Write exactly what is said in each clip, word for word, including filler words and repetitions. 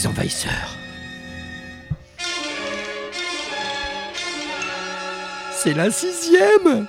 Les envahisseurs. C'est la sixième.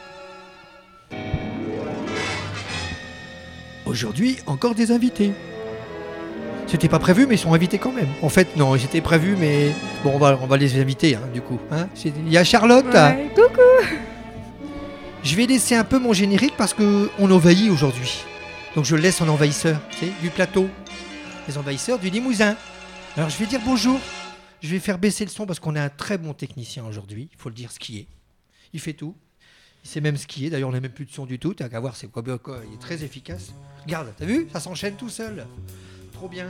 Aujourd'hui, encore des invités. C'était pas prévu, mais ils sont invités quand même. En fait, non, ils étaient prévus, mais bon, on va, on va les inviter, hein, du coup. Hein. Il y a Charlotte. Ouais, coucou. Je vais laisser un peu mon générique parce que on envahit aujourd'hui. Donc je le laisse en envahisseur, tu sais, du plateau. Les envahisseurs du Limousin. Alors je vais dire bonjour. Je vais faire baisser le son parce qu'on a un très bon technicien aujourd'hui. Il faut le dire, skier. Il fait tout. Il sait même skier. D'ailleurs, on n'a même plus de son du tout. T'as qu'à voir, c'est quoi, quoi. Il est très efficace. Regarde, t'as vu ? Ça s'enchaîne tout seul. Trop bien.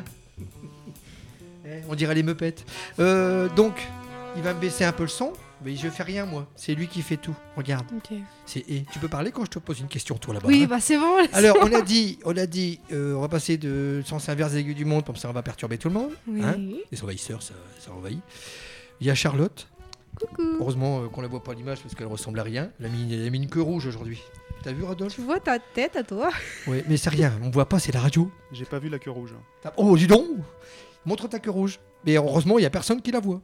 eh, on dirait les meupettes. Euh, donc, il va me baisser un peu le son. Mais je fais rien, moi. C'est lui qui fait tout. Regarde. Ok. C'est... Et tu peux parler quand je te pose une question, toi, là-bas. Oui, hein bah c'est bon. là, c'est Alors, bon. on a dit, on a dit, euh, on va passer de sens inverse des aiguilles du monde, comme ça, on va perturber tout le monde. Oui. Hein les envahisseurs, ça, ça envahit. Il y a Charlotte. Coucou. Heureusement euh, qu'on la voit pas à l'image parce qu'elle ressemble à rien. Elle a mis, elle a mis une queue rouge aujourd'hui. T'as vu, Rodolphe ? Tu vois ta tête à toi ? Oui, mais c'est rien. On voit pas, c'est la radio. J'ai pas vu la queue rouge. T'as- Oh, dis donc ! Montre ta queue rouge. Mais heureusement, il y a personne qui la voit.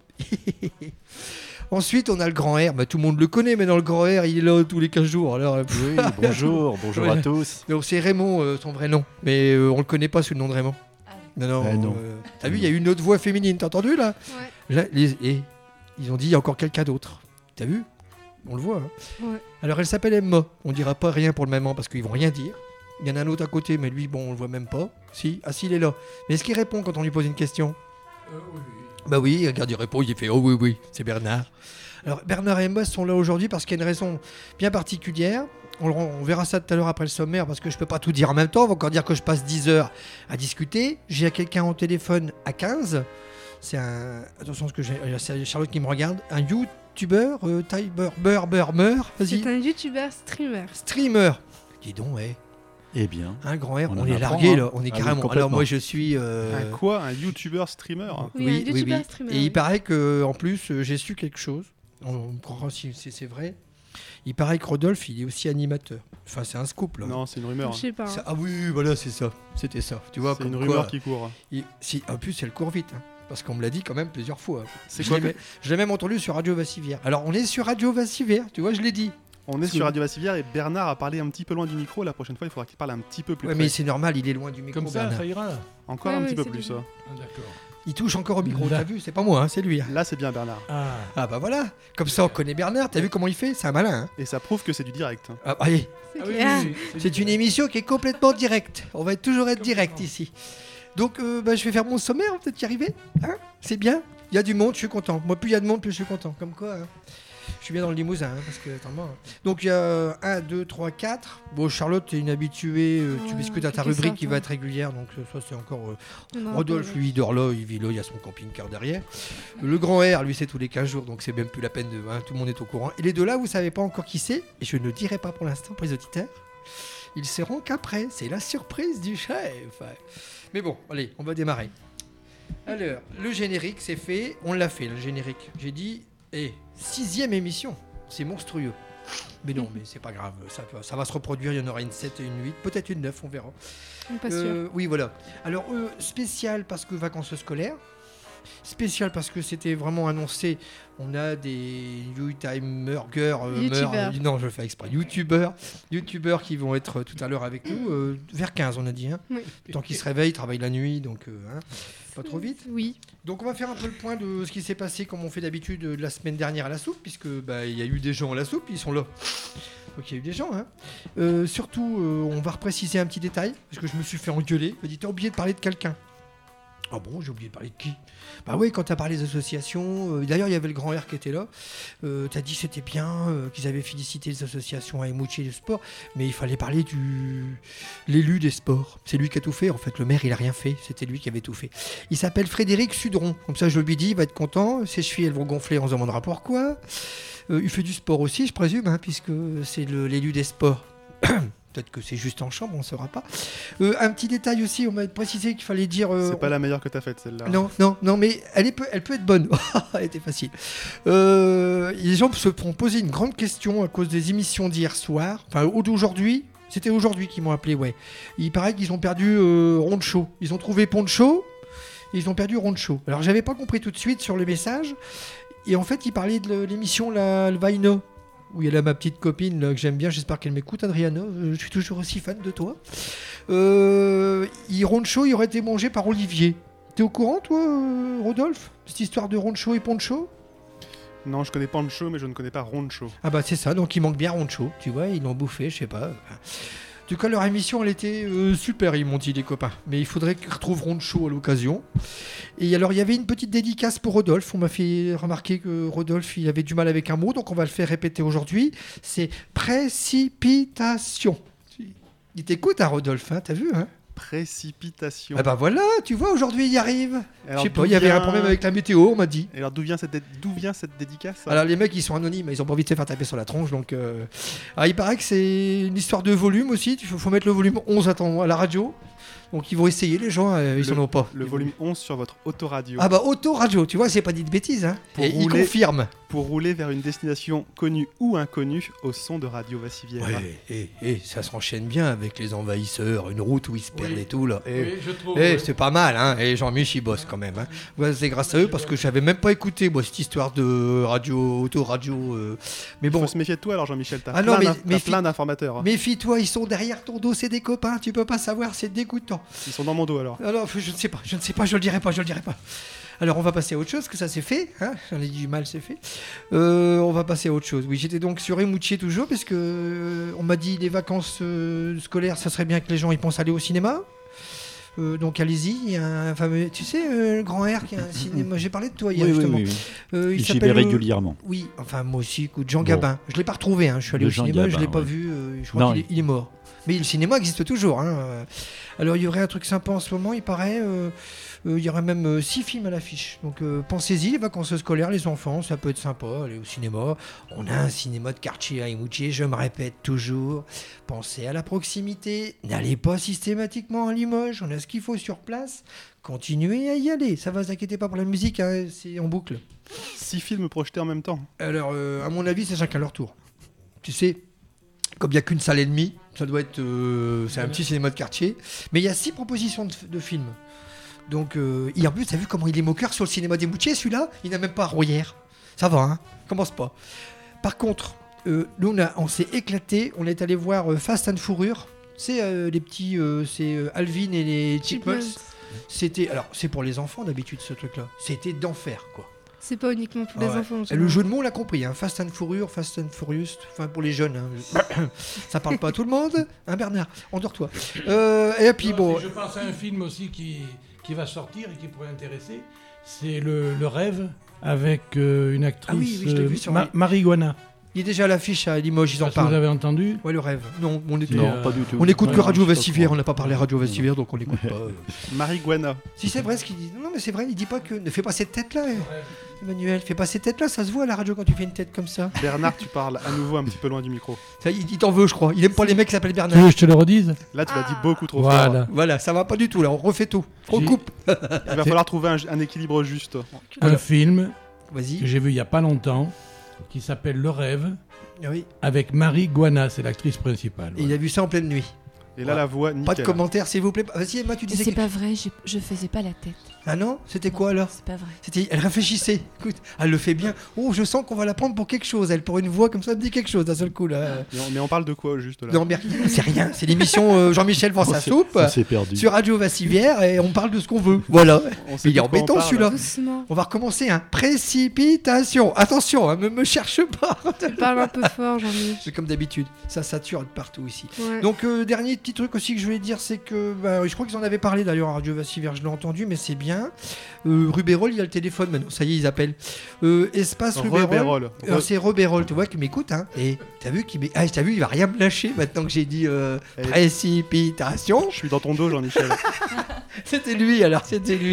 Ensuite, on a le grand R. Bah, tout le monde le connaît, mais dans le grand R, il est là tous les quinze jours. Alors, euh, Oui, bonjour, bonjour Ouais. à tous. donc, c'est Raymond, euh, son vrai nom. Mais euh, on le connaît pas sous le nom de Raymond. Non, non. Eh non. euh, T'as vu, il y a une autre voix féminine. T'as entendu là ? Ouais. Là, les- et ils ont dit il y a encore quelqu'un d'autre. T'as vu ? On le voit. Hein. Ouais. Alors elle s'appelle Emma. On dira pas rien pour le moment parce qu'ils vont rien dire. Il y en a un autre à côté, mais lui, bon, on le voit même pas. Si, ah si, il est là. Mais est-ce qu'il répond quand on lui pose une question ? Euh, oui, oui. Bah oui, regarde, il répond, il fait oh oui, oui, c'est Bernard. Alors Bernard et Emma sont là aujourd'hui parce qu'il y a une raison bien particulière. On, le- on verra ça tout à l'heure après le sommaire parce que je peux pas tout dire en même temps. On va encore dire que je passe dix heures à discuter. J'ai quelqu'un au téléphone à quinze. C'est un. Attention, ce que j'ai. C'est Charlotte qui me regarde. Un youtubeur, euh, Tiber, Beur, Beur, Meur. Vas-y. C'est un youtubeur streamer. Streamer. Dis donc, ouais. Eh bien. Un grand R. On On, en est apprend, largué hein. là. On est Ah oui, carrément. complètement. Alors moi, je suis. euh, Un quoi Un youtubeur streamer Oui, un youtubeur streamer, Et oui. il paraît que en plus, euh, j'ai su quelque chose. On, on me croira si c'est, c'est vrai. Il paraît que Rodolphe, il est aussi animateur. Enfin, c'est un scoop là. Non, c'est une rumeur. Je sais pas. Ça- hein. ah oui, voilà, c'est ça. C'était ça. Tu vois, C'est comme une quoi, rumeur qui court. il- si, en plus, elle court vite. hein, parce qu'on me l'a dit quand même plusieurs fois. C'est je, quoi l'ai, que- même- je l'ai même entendu sur Radio Vassivière. Alors, on est sur Radio Vassivière, tu vois, je l'ai dit. On est C'est- sur Radio Vassivière et Bernard a parlé un petit peu loin du micro. La prochaine fois, il faudra qu'il parle un petit peu plus Ouais, près. mais c'est normal, il est loin du micro. Comme ça, Bernard. ça ira. Encore Ouais, un ouais, petit peu c'est plus. bien. ça. Ah, d'accord. Il touche encore au micro, Là. t'as vu, c'est pas moi, hein, c'est lui. hein. Là, c'est bien Bernard. Ah, Ah bah voilà, comme ça on connaît Bernard, t'as vu comment il fait ? C'est un malin. Hein. Et ça prouve que c'est du direct. Ah, allez, C'est Ah oui, clair. oui, oui, c'est une émission qui est complètement directe. On va toujours être direct Complètement. ici. Donc euh, bah, je vais faire mon sommaire, on va peut-être y arriver. Hein, c'est bien. Il y a du monde, je suis content. Moi, plus il y a de monde, plus je suis content. Comme quoi, hein. Je suis bien dans le Limousin. hein, parce que, attends, moi, hein. Donc il y a un, deux, trois, quatre. Bon, Charlotte, t'es une habituée. euh, tu Ouais, biscuits à ta quelque rubrique sorte, qui va ouais. être régulière. Donc euh, ça, c'est encore. euh, On en Rodolphe, rappelle, lui, il dort là, il vit là, il y a son camping-car derrière. Le grand R, lui, c'est tous les quinze jours, donc c'est même plus la peine de. hein, tout le monde est au courant. Et les deux là, vous savez pas encore qui c'est, et je ne dirai pas pour l'instant pour les auditeurs. Ils seront qu'après, c'est la surprise du chef. Mais bon, allez, on va démarrer. Alors, le générique, c'est fait, on l'a fait, le générique. J'ai dit, eh, sixième émission, c'est monstrueux. Mais non, mais c'est pas grave, ça, peut- ça va se reproduire, il y en aura une sept et une huit, peut-être une neuf, on verra. on est Pas sûr. Euh, oui, voilà. Alors, euh, spécial parce que vacances scolaires. Spécial parce que c'était vraiment annoncé. On a des YouTubers, euh, Youtubeurs. meurs- non, je le fais exprès. YouTubeurs, YouTubeurs qui vont être euh, tout à l'heure avec nous, euh, vers quinze, on a dit. Hein. Oui. Tant qu'ils se réveillent, ils travaillent la nuit, donc euh, hein, pas trop vite. Oui. Donc on va faire un peu le point de ce qui s'est passé comme on fait d'habitude euh, la semaine dernière à la soupe, puisque bah, il y a eu des gens à la soupe, ils sont là. Donc il y a eu des gens. Hein. Euh, surtout, euh, on va repréciser un petit détail, parce que je me suis fait engueuler. Je me dit, t'as oublié de parler de quelqu'un. Ah bon, j'ai oublié de parler de qui ? Bah oui, quand t'as parlé des associations, euh, d'ailleurs il y avait le grand R qui était là, euh, t'as dit c'était bien, euh, qu'ils avaient félicité les associations à Emouchi et le sport, mais il fallait parler du l'élu des sports. C'est lui qui a tout fait, en fait, le maire il a rien fait, c'était lui qui avait tout fait. Il s'appelle Frédéric Sudron, comme ça je lui dis, il va être content, ses chevilles elles vont gonfler, on se demandera pourquoi. Euh, il fait du sport aussi, je présume, hein, puisque c'est le- l'élu des sports. Peut-être que c'est juste en chambre, on ne saura pas. Euh, un petit détail aussi, on m'a précisé qu'il fallait dire... euh, C'est pas la meilleure que t'as faite celle-là. non, non, non, mais elle, est peu- elle peut être bonne. Elle était facile. Euh, les gens se font poser une grande question à cause des émissions d'hier soir. Enfin, ou d'aujourd'hui. C'était aujourd'hui qu'ils m'ont appelé, ouais. Il paraît qu'ils ont perdu euh, Roncho. Ils ont trouvé Poncho. ils ont perdu Roncho. Alors j'avais pas compris tout de suite sur le message. Et en fait, il parlait de l'émission La Vaino, où il y a là ma petite copine là, que j'aime bien, j'espère qu'elle m'écoute, Adriana. Euh, je suis toujours aussi fan de toi. Euh, il, Roncho, il aurait été mangé par Olivier. T'es au courant, toi, euh, Rodolphe, cette histoire de Roncho et Poncho? Non, je connais Pancho, mais je ne connais pas Roncho. Ah bah c'est ça, donc il manque bien Roncho, tu vois, ils l'ont bouffé, je sais pas. En tout cas, leur émission, elle était euh, super, ils m'ont dit, les copains. Mais il faudrait qu'ils retrouvent Roncho à l'occasion. Et alors, il y avait une petite dédicace pour Rodolphe. On m'a fait remarquer que Rodolphe, il avait du mal avec un mot, donc on va le faire répéter aujourd'hui. C'est précipitation. Il t'écoute, hein, Rodolphe, hein, t'as vu, hein? Précipitation. Ah bah voilà, tu vois, aujourd'hui, il y arrive. Je Alors, sais pas, d'où il y avait vient- un problème avec la météo, on m'a dit. Et alors d'où vient cette, dé- d'où vient cette dédicace hein Alors les mecs ils sont anonymes, ils ont pas envie de se faire taper sur la tronche donc euh... ah, il paraît que c'est une histoire de volume aussi, il faut, faut mettre le volume onze à, ton- à la radio. Donc ils vont essayer les gens, euh, ils Le- en ont pas. Le volume onze sur votre autoradio. Ah bah auto-radio, tu vois, c'est pas dit de bêtises hein. Pour Et il rouler- confirme. Pour rouler vers une destination connue ou inconnue au son de Radio Vassivière. Ouais, et, et ça s'enchaîne bien avec les envahisseurs, une route où ils se perdent Oui. et tout là. Et, Oui, je trouve. eh, oui. c'est pas mal hein, et Jean-Mich il bosse quand même hein. Ouais, c'est grâce à eux parce que j'avais même pas écouté moi cette histoire de radio, auto-radio. euh. Mais Il bon, faut se méfier de toi alors Jean-Michel, t'as Ah non, plein, mais- d'inf- mais t'as fi- plein d'informateurs. hein. méfie-toi, ils sont derrière ton dos, c'est des copains, tu peux pas savoir, c'est dégoûtant. Ils sont dans mon dos alors. Alors, je ne sais pas, je ne sais pas, je le dirai pas, je le dirai pas. Alors, on va passer à autre chose, que ça c'est fait, hein, j'en ai dit du mal, c'est fait. Euh, on va passer à autre chose. Oui, j'étais donc sur Emoutier toujours, parce que euh, on m'a dit les vacances euh, scolaires, ça serait bien que les gens ils pensent aller au cinéma. Euh, donc allez-y, il y a un fameux, tu sais, euh, le Grand R qui a un cinéma. J'ai parlé de toi hier Oui, oui, justement. oui, oui. Euh, il J'y s'appelle, vais euh, régulièrement. Oui, enfin moi aussi, écoute, Jean Bon. Gabin. Je l'ai pas retrouvé, hein. Je suis allé De au Jean cinéma, je Gabin, l'ai pas ouais. vu. euh, je crois Non, qu'il est, il est mort. Mais le cinéma existe toujours. Hein. Alors il y aurait un truc sympa en ce moment, il paraît. euh, euh, il y aurait même euh, six films à l'affiche. Donc euh, pensez-y, les vacances scolaires, les enfants, ça peut être sympa, aller au cinéma. On a un cinéma de quartier à Emoutier, je me répète toujours. Pensez à la proximité, n'allez pas systématiquement à Limoges, on a ce qu'il faut sur place. Continuez à y aller, ça va, vous inquiétez pas pour la musique, hein, c'est en boucle. Six films projetés en même temps. Alors, euh, à mon avis, c'est chacun leur tour. Tu sais, comme il n'y a qu'une salle et demie, ça doit être. euh, c'est un petit cinéma de quartier. Mais il y a six propositions de, de films. Donc, euh, et en plus, t'as vu comment il est moqueur sur le cinéma des Moutiers, celui-là? Il n'a même pas Rouillère. Ça va, hein? Commence pas. Par contre, euh, nous, on, a- on s'est éclaté. On est allé voir euh, Fast and Fourrure. C'est euh, les petits. euh, c'est euh, Alvin et les Chipmunks. Chipmunks. C'était. Alors, c'est pour les enfants d'habitude, ce truc-là. C'était d'enfer, quoi. C'est pas uniquement pour Ah les ouais. enfants. en Et le général. jeu de mots, on l'a compris, hein. Fast and Furious, Fast and Furious, enfin pour les jeunes, hein. Ça parle pas à tout le monde, hein Bernard, endors-toi. Euh, et puis Non, bon, si je pense à un film aussi qui, qui va sortir et qui pourrait intéresser, c'est le, le Rêve avec euh, une actrice, Ah oui, oui, je l'ai vu sur Ma- les- marijuana. il est déjà à l'affiche à Limoges, ils en Parce que vous parlent. avez entendu. Ouais, le rêve. Non, on était- Et, Non, euh, pas du tout. on écoute que ouais, Radio je sais pas Vassivière, quoi. on n'a pas parlé Radio Vassivière, donc on l'écoute pas. euh. Marijuana. Si c'est vrai ce qu'il dit. Non, mais c'est vrai, il dit pas que. Ne fais pas cette tête-là, euh, Emmanuel. Fais pas cette tête-là, ça se voit à la radio quand tu fais une tête comme ça. Bernard, tu parles à nouveau un petit peu loin du micro. Ça, il il t'en veut, je crois. Il aime pas les mecs qui s'appellent Tu veux Bernard. que je te le redise? Là, tu l'as dit Ah. beaucoup trop Voilà. Voilà, ça va pas du tout là, on refait tout. On J'ai- coupe. fort. Il va falloir trouver un, un équilibre juste. Un film que Vas-y. j'ai vu il y a pas longtemps qui s'appelle Le Rêve Ah oui. avec Marie Guana, c'est l'actrice principale. Et il a vu ça en pleine nuit. Et là, Ouais. la voix, Pas de nickel. commentaires, s'il vous plaît. Vas-y, Emma, tu Mais disais. c'est que- pas vrai, j'ai- je faisais pas la tête. Ah non? C'était quoi alors? C'est pas vrai. C'était... Elle réfléchissait. Écoute, elle le fait bien. Oh, je sens qu'on va la prendre pour quelque chose. Elle, pour une voix comme ça, elle me dit quelque chose d'un seul coup là. Mais on, mais on parle de quoi juste là Non, mais c'est rien. C'est l'émission euh, Jean-Michel vend On sa s'est- soupe On s'est perdu. sur Radio Vassivière et on parle de ce qu'on veut. Voilà. On sait Il est plus de quoi on embêtant, parle. celui-là. Doucement. On va recommencer. Hein. Précipitation. Attention, hein, me, me cherche pas. Tu parles un peu fort, Jean-Michel. C'est comme d'habitude. Ça sature de partout ici. Ouais. Donc, euh, dernier petit truc aussi que je voulais dire, c'est que bah, je crois qu'ils en avaient parlé d'ailleurs à Radio Vassivière, je l'ai entendu, mais c'est bien. Euh, Rubérol, il y a le téléphone maintenant, ça y est, ils appellent. Euh, espace Rubérol. Rebérol. Alors c'est Robérol, tu vois, qui m'écoute, hein. Et t'as vu qu'il m'é- ah, t'as vu, il va rien me lâcher maintenant que j'ai dit euh, Eh. précipitation. Je suis dans ton dos, Jean-Michel. C'était lui, alors c'était lui.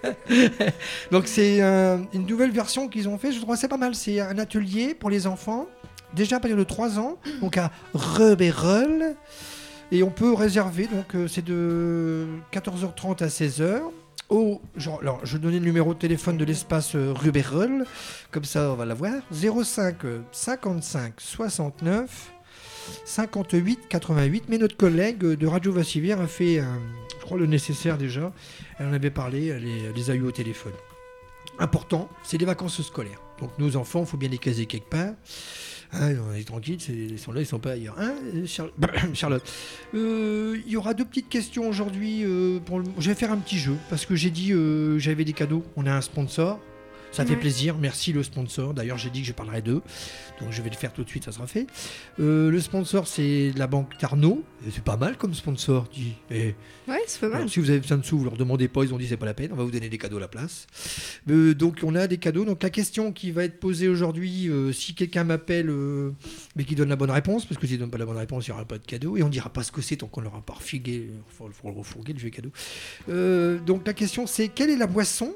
Donc c'est euh, une nouvelle version qu'ils ont fait, je trouve que c'est pas mal. C'est un atelier pour les enfants, déjà à partir de trois ans, donc à Rebérol. Et on peut réserver, donc euh, c'est de quatorze heures trente à seize heures. Au, genre, alors, je vais donner le numéro de téléphone de l'espace euh, Rubérol, comme ça on va l'avoir. zéro cinq cinquante-cinq soixante-neuf cinquante-huit quatre-vingt-huit. Mais notre collègue de Radio Vassivière a fait, euh, je crois, le nécessaire déjà. Elle en avait parlé, elle les, elle les a eu au téléphone. Important, c'est les vacances scolaires. Donc nos enfants, il faut bien les caser quelque part. Hein, on est tranquille, c'est- ils sont là, ils sont pas ailleurs. Hein, Char- Charlotte, Euh, il y aura deux petites questions aujourd'hui. euh, pour le- Je vais faire un petit jeu parce que j'ai dit euh, j'avais des cadeaux. On a un sponsor. Ça fait Ouais. plaisir, merci le sponsor. D'ailleurs, j'ai dit que je parlerai d'eux, donc je vais le faire tout de suite, ça sera fait. Euh, le sponsor, c'est la banque Tarno. Et c'est pas mal comme sponsor, dis. Et Ouais, c'est pas mal. alors, si vous avez besoin de sous, vous leur demandez pas, ils ont dit c'est pas la peine, on va vous donner des cadeaux à la place. Euh, donc on a des cadeaux. Donc la question qui va être posée aujourd'hui, euh, si quelqu'un m'appelle, euh, mais qui donne la bonne réponse, parce que s'il donne pas la bonne réponse, il n'y aura pas de cadeau, et on dira pas ce que c'est tant qu'on l'aura pas refugué, il faut, faut le refourguer le vieux cadeau. Euh, donc la question c'est quelle est la boisson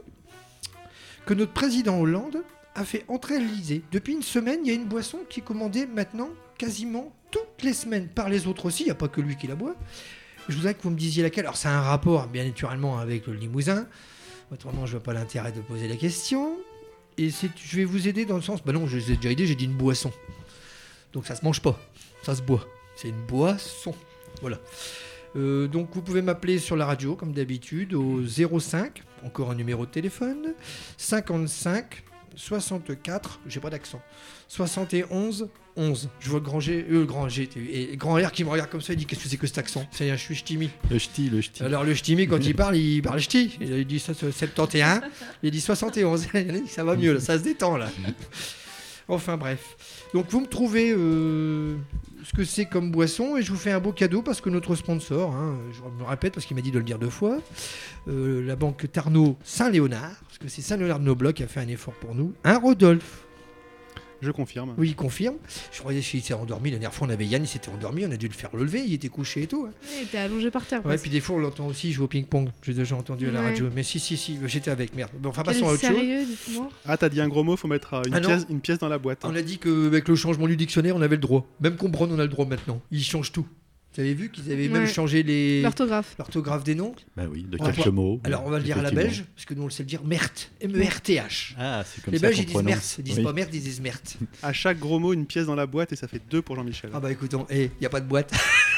que notre président Hollande a fait entrer à l'Élysée. Depuis une semaine, il y a une boisson qui est commandée maintenant quasiment toutes les semaines par les autres aussi, il n'y a pas que lui qui la boit. Je voudrais que vous me disiez laquelle. Alors, c'est un rapport, bien naturellement, avec le Limousin. Autrement, je vois pas l'intérêt de poser la question. Et c'est, je vais vous aider dans le sens... Bah non, je vous ai déjà aidé, j'ai dit une boisson. Donc, ça se mange pas, ça se boit. C'est une boisson. Voilà. Euh, donc, vous pouvez m'appeler sur la radio, comme d'habitude, au zéro cinq, encore un numéro de téléphone, cinquante-cinq, soixante-quatre, j'ai pas d'accent, soixante et onze, onze. Je vois le grand G, euh, le grand G, et le grand R qui me regarde comme ça, il dit qu'est-ce que c'est que cet accent? C'est un je suis ch'timi. Le ch'ti, le ch'ti. Alors le ch'timi, quand il parle, il parle ch'ti. Il dit ça, c'est soixante et onze, il dit soixante et onze. Il dit, ça va mieux, là, ça se détend là. Enfin bref. Donc vous me trouvez euh, ce que c'est comme boisson et je vous fais un beau cadeau parce que notre sponsor, hein, je me répète parce qu'il m'a dit de le dire deux fois, euh, la banque Tarno Saint-Léonard, parce que c'est Saint-Léonard de Nobloc qui a fait un effort pour nous, un Rodolphe. Je confirme. Oui, il confirme. Je croyais qu'il s'est endormi. La dernière fois, on avait Yann, il s'était endormi. On a dû le faire lever. Il était couché et tout. Hein. Il était allongé par terre. Ouais, presque. puis des fois, on l'entend aussi jouer au ping-pong. J'ai déjà entendu à la Ouais. radio. Mais si, si, si. J'étais avec. Merde. Bon, enfin, Quel passons à autre chose. sérieux, dites-moi. Ah, t'as dit un gros mot, faut mettre euh, une, Ah non. pièce, une pièce dans la boîte. hein. On a dit qu'avec le changement du dictionnaire, on avait le droit. Même comprendre, on a le droit maintenant. Ils changent tout. Vous avez vu qu'ils avaient même Ouais. changé les... L'orthographe. l'orthographe des noms? Bah oui, de On va quelques voir. mots. Alors, on va le dire à la effectivement. belge, parce que nous, on le sait le dire Mert. M E R T H. Ah, c'est comme Les ça Belges, qu'on ils disent prononce. Mert. Ils disent Oui. pas Merde, ils disent Mert. À chaque gros mot, une pièce dans la boîte et ça fait deux pour Jean-Michel. Ah bah écoutons, il n'y a pas de boîte.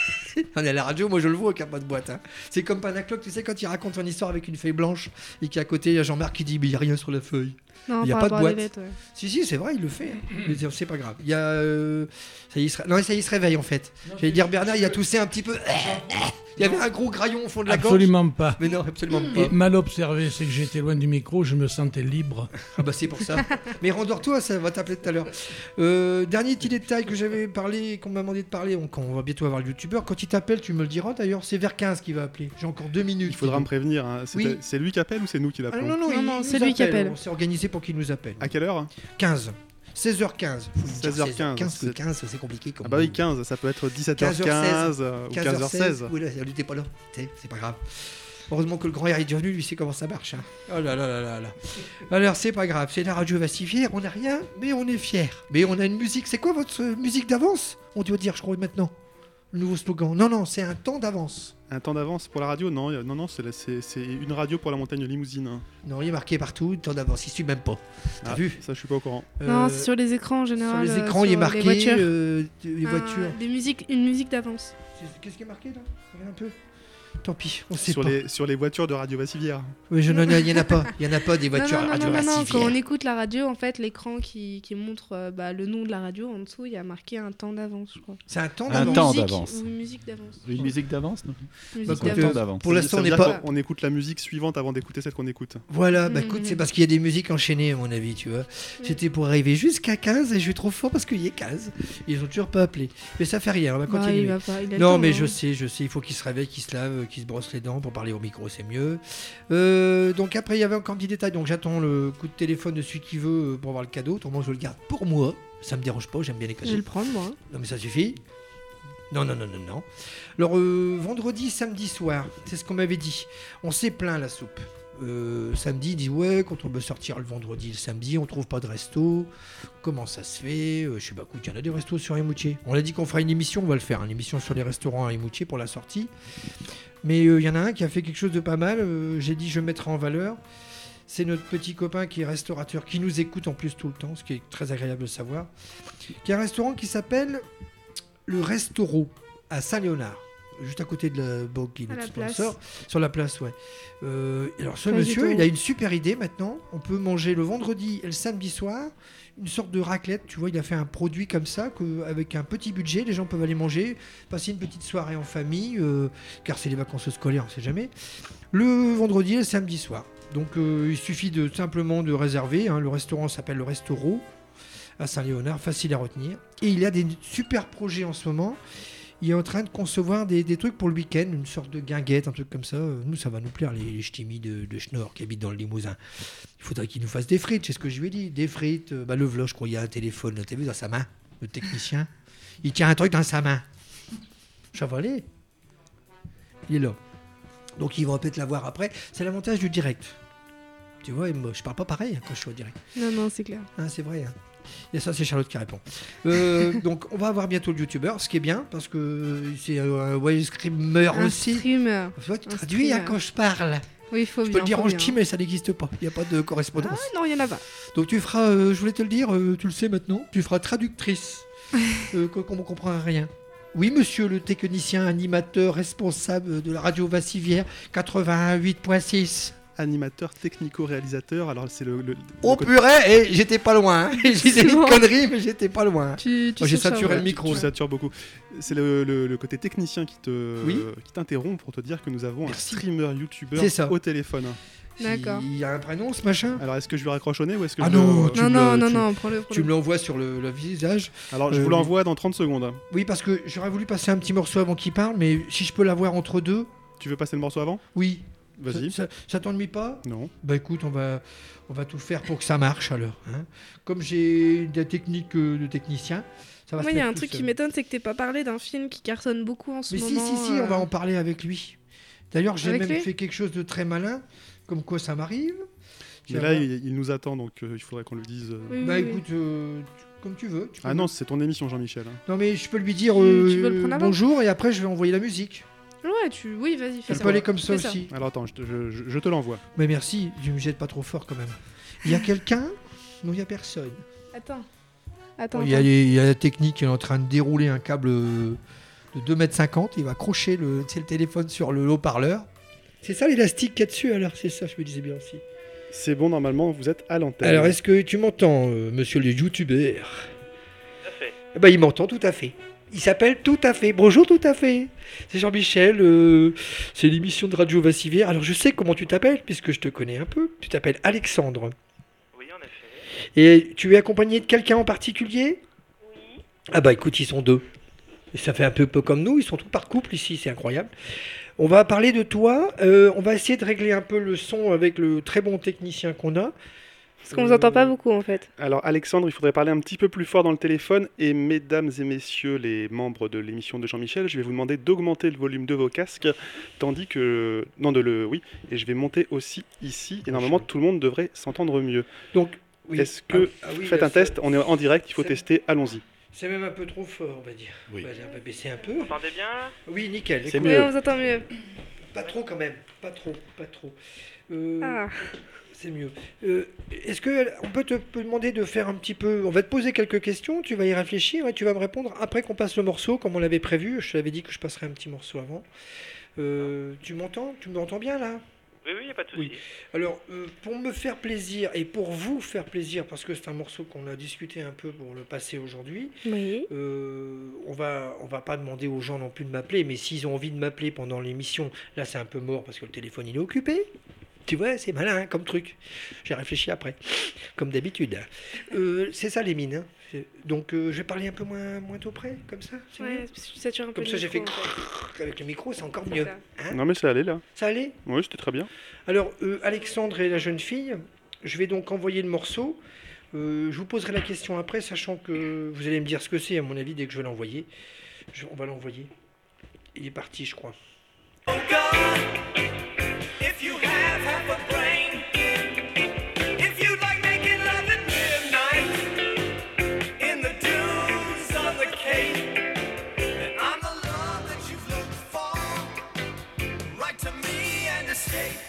On est à la radio, moi je le vois qu'il n'y a pas de boîte. Hein. C'est comme Panacloc, tu sais, quand il raconte son histoire avec une feuille blanche et qu'à côté il y a Jean-Marc qui dit mais il n'y a rien sur la feuille. Non, Il y a par pas de rapport à boîte. des lettres, ouais. Si, si, c'est vrai, il le fait. hein. Mais c'est- c'est pas grave. Il y a. euh, Ça y est, il se... Non, ça y est, il se réveille en fait. J'allais dire Bernard, il a toussé un petit peu. Il y avait un gros graillon au fond de la gorge. Absolument pas. Mais non, absolument Et pas. mal observé, c'est que j'étais loin du micro, je me sentais libre. Ah bah c'est pour ça. Mais rendors-toi, ça va t'appeler tout à l'heure. Euh, dernier petit détail que j'avais parlé, qu'on m'a demandé de parler, on, quand on va bientôt avoir le youtubeur, quand il t'appelle, tu me le diras d'ailleurs, c'est vers quinze qu'il va appeler. J'ai encore deux minutes. Il faudra me prévenir. hein. C'est Oui. c'est lui qui appelle ou c'est nous qui Ah, l'appelons non, non, Non, il non, nous c'est lui qui appelle. On s'est organisé pour qu'il nous appelle. À quelle heure quinze. seize heures quinze. Faut lui dire seize heures quinze, quinze, que c'est- quinze, c'est compliqué. Comme Ah bah oui, quinze, ça peut être dix-sept heures quinze euh, ou quinze heures seize. Oui, là, il était pas là. T'sais, C'est pas grave. Heureusement que le grand R est déjà venu, lui sait comment ça marche. hein. Oh là là là là là. Alors c'est pas grave, c'est la radio Vassivière, on n'a rien, mais on est fiers. Mais on a une musique, c'est quoi votre euh, musique d'avance? On doit dire, je crois, maintenant. Le nouveau slogan. Non, non, c'est un temps d'avance. Un temps d'avance pour la radio Non, y a- non, non, c'est la- c'est c'est une radio pour la montagne Limousine. hein. Non, il est marqué partout, temps d'avance, il suit même pas. T'as Ah, vu? Ça, je suis pas au courant. Non, Euh, c'est sur les écrans en sur général. les euh, écrans, il est sur marqué Les voitures. euh, les Ah, voitures. des musiques, une musique d'avance. C'est- Qu'est-ce qui est marqué là? Regarde un peu. Tant pis, on sait Sur pas. les, sur les voitures de Radio Vassivière. Oui, je, non, non, il y en a pas. Il y en a pas des Non, voitures non, non, radio non, non, non, Vassivière. quand on écoute la radio, en fait, l'écran qui, qui montre euh, bah, le nom de la radio, en dessous, il y a marqué un temps d'avance, je crois. C'est un temps Un d'avance. temps Musique- d'avance. Ou une musique d'avance. Une musique d'avance, non Musique Bah, Un écoute, temps d'avance. d'avance. Pour l'instant, Ça on veut n'est dire pas. qu'on- On écoute la musique suivante avant d'écouter celle qu'on écoute. Voilà, bah Mhm. écoute, c'est parce qu'il y a des musiques enchaînées, à mon avis, tu vois. C'était pour arriver jusqu'à quinze et je suis trop fort parce qu'il y est quinze. Ils ont toujours pas appelé. Mais ça fait rien, on va Bah, continuer. il va pas, il a le Non, temps, mais hein. je sais, je sais, il faut qu'il se réveille, qu'il se lave, qu'il se brosse les dents pour parler au micro, c'est mieux. Euh, donc après, il y avait encore un petit détail, donc j'attends le coup de téléphone de celui qui veut euh, pour avoir le cadeau. Autrement, je le garde pour moi. Ça me dérange pas, j'aime bien les Je cadeaux. vais le prendre, moi. Non, mais ça suffit. Non, non, non, non, non. Alors, euh, vendredi, samedi soir, c'est ce qu'on m'avait dit. On s'est plaint la soupe. Euh, samedi, il dit ouais, quand on veut sortir le vendredi, le samedi, on trouve pas de resto. Comment ça se fait? Euh, Je sais pas, écoute, il y en a des restos sur Imoutier. On a dit qu'on fera une émission, on va le faire, hein, une émission sur les restaurants à Imoutier pour la sortie. Mais euh, il y en a un qui a fait quelque chose de pas mal. euh, J'ai dit je mettrai en valeur. C'est notre petit copain qui est restaurateur, qui nous écoute en plus tout le temps, ce qui est très agréable de savoir. Qui a un restaurant qui s'appelle le Restaurant à Saint-Léonard, juste à côté de la banque qui est À notre la place. sponsor. Sur la place, ouais. Euh, alors ce Pas du monsieur, tout. il a une super idée maintenant. On peut manger le vendredi et le samedi soir une sorte de raclette. Tu vois, il a fait un produit comme ça, que, avec un petit budget, les gens peuvent aller manger, passer une petite soirée en famille, euh, car c'est les vacances scolaires, on sait jamais. Le vendredi et le samedi soir. Donc euh, il suffit de simplement de réserver. Hein. Le restaurant s'appelle le Restaurant à Saint-Léonard, facile à retenir. Et il a des super projets en ce moment. Il est en train de concevoir des, des trucs pour le week-end, une sorte de guinguette, un truc comme ça. Euh, Nous, ça va nous plaire, les, les ch'timis de, de Schnorr qui habitent dans le Limousin. Il faudrait qu'il nous fasse des frites, c'est ce que je lui ai dit. Des frites, euh, bah, le vlog, je crois, il y a un téléphone, t'as vu, dans sa main, le technicien. Il tient un truc dans sa main. Chavalet. Il est là. Donc, il va peut-être l'avoir après. C'est l'avantage du direct. Tu vois, et moi, je parle pas pareil hein, quand je suis au direct. Non, non, c'est clair. Hein, c'est vrai. Hein. Et ça, c'est Charlotte qui répond. Euh, donc, on va avoir bientôt le youtubeur, ce qui est bien, parce que c'est un web streamer Un aussi. streamer. Tu vois, tu Un traduis hein, streamer. quand je parle. Oui, il faut Je bien. peux le dire faut en bien. ch'ti, mais ça n'existe pas. Il n'y a pas de Ah correspondance. non, il y en a pas. Donc, tu feras, euh, je voulais te le dire, euh, tu le sais maintenant, tu feras traductrice, euh, qu'on ne comprend rien. Oui, monsieur le technicien, animateur, responsable de la radio Vassivière quatre-vingt-huit point six. Animateur technico-réalisateur, alors c'est le... le- le Oh côté- purée, et j'étais pas loin. Hein. Je disais une bon. connerie, mais j'étais pas loin. Tu, tu Moi, j'ai sais ça, saturé ouais. le micro. Tu là. satures beaucoup. C'est le, le- le côté technicien qui te Oui. qui t'interrompt pour te dire que nous avons Merci. un streamer youtubeur C'est ça. au téléphone. D'accord. Il y a un prénom, ce machin. Alors est-ce que je lui raccroche au nez ou est-ce que Ah je non, le- tu Non, me non, le- non, tu- non, prends-le. Tu prends-le. me l'envoies sur le, le visage. Alors je Euh, vous oui. l'envoie dans trente secondes. Oui, parce que j'aurais voulu passer un petit morceau avant qu'il parle, mais si je peux l'avoir entre deux, Tu veux passer le morceau avant? oui. Vas-y. Ça, ça, ça t'ennuie pas? Non. Bah écoute, on va, on va tout faire pour que ça marche alors. Hein. Comme j'ai des techniques euh, de technicien, ça va Moi, se il y a faire un tout truc seul. qui m'étonne, c'est que t'aies pas parlé d'un film qui cartonne beaucoup en ce Mais si, moment. si, si, euh, on va en parler avec lui. D'ailleurs, j'ai Avec même lui fait quelque chose de très malin, comme quoi ça m'arrive. Tu Mais vas là, voir. il, il nous attend, donc euh, il faudrait qu'on lui dise... euh, Oui, Bah oui, oui. écoute, euh, tu- comme tu veux. tu peux Ah me- non, c'est ton émission, Jean-Michel. hein. Non mais je peux lui dire Tu- euh, tu veux le prendre avant bonjour et après je vais envoyer la musique. Ouais, tu... oui, vas-y, fais Elle ça. peut aller comme ça Fais ça. aussi. Alors attends, je te, je- je- je te l'envoie. Mais merci, tu me jettes pas trop fort quand même. Il y a quelqu'un? Non, il y a personne. Attends. Attends, Il y, a, attends. les- il y a la technique, il est en train de dérouler un câble euh, de deux mètres cinquante. Il va accrocher le, tu sais, le téléphone sur le haut-parleur. C'est ça l'élastique qu'il y a dessus alors? C'est ça, je me disais bien aussi. C'est bon, normalement, vous êtes à l'antenne. Alors, est-ce que tu m'entends, euh, monsieur le youtubeur? Tout à fait. Eh ben, il m'entend tout à fait. Il s'appelle Tout à fait. Bonjour Tout à fait. C'est Jean-Michel. euh, c'est l'émission de Radio Vassivière. Alors, je sais comment tu t'appelles, puisque je te connais un peu. Tu t'appelles Alexandre. Oui, en effet. Et tu es accompagné de quelqu'un en particulier? Oui. Ah bah écoute, ils sont deux. Et ça fait un peu, peu comme nous. Ils sont tous par couple ici. C'est incroyable. On va parler de toi. euh, on va essayer de régler un peu le son avec le très bon technicien qu'on a. Parce qu'on vous entend pas beaucoup en fait. Alors Alexandre, il faudrait parler un petit peu plus fort dans le téléphone. Et mesdames et messieurs les membres de l'émission de Jean-Michel, je vais vous demander d'augmenter le volume de vos casques, tandis que... Non, de le... Oui, et je vais monter aussi ici. Et normalement, tout le monde devrait s'entendre mieux. Donc, oui. Est-ce que... Ah, ah oui, Faites là, un test, ça- on est en direct, il faut ça- tester, allons-y. C'est même un peu trop fort, on va dire. Oui. On va, on va baisser un peu. Vous m'entendez bien là? Oui, nickel. C'est Écoute, mieux. Oui, on vous entend mieux. Pas trop quand même. Pas trop, pas trop. Euh, Ah, C'est mieux. Euh, Est-ce que on peut te peut demander de faire un petit peu... On va te poser quelques questions, tu vas y réfléchir et tu vas me répondre après qu'on passe le morceau, comme on l'avait prévu. Je t'avais dit que je passerais un petit morceau avant. Euh, tu m'entends? Tu m'entends bien là? Oui, oui, y a pas de souci. Oui. Alors, euh, pour me faire plaisir et pour vous faire plaisir, parce que c'est un morceau qu'on a discuté un peu pour le passer aujourd'hui, oui. euh, on va, on va pas demander aux gens non plus de m'appeler, mais s'ils ont envie de m'appeler pendant l'émission, là c'est un peu mort parce que le téléphone il est occupé. Tu vois, c'est malin hein, comme truc. J'ai réfléchi après, comme d'habitude. Euh, c'est ça les mines. hein. C'est- Donc euh, je vais parler un peu moins, moins tôt près, comme ça. c'est mieux Ouais, parce que tu satures un peu Comme le ça j'ai fait micro, en fait. avec le micro, c'est encore C'est mieux. ça. Hein Non mais ça allait là. Ça allait? Oui, c'était très bien. Alors, euh, Alexandre et la jeune fille, je vais donc envoyer le morceau. Euh, je vous poserai la question après, sachant que vous allez me dire ce que c'est, à mon avis, dès que je vais l'envoyer. Je- on va l'envoyer. Il est parti, je crois. If you have half a brain, if you like making love at midnight in the dunes of the Cape, then I'm the love that you've looked for. Write to me and escape.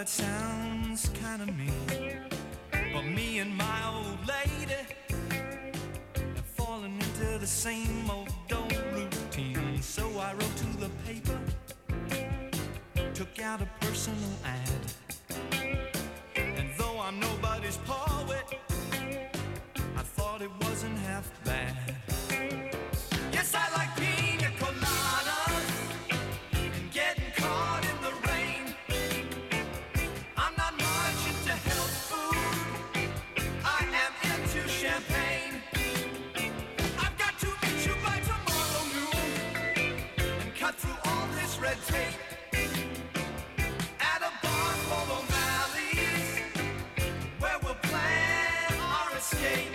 that sounds kinda mean, but me and my old lady have fallen into the same old old routine. So I wrote to the paper, took out a personal ad, and though I'm nobody's poet, I thought it wasn't half bad. Yes, I like pina coladas and getting caught in the rain. I'm not much into health food, I am into champagne. I've got to meet you by tomorrow noon and cut through all this red tape at a bar called O'Malley's, where we'll plan our escape.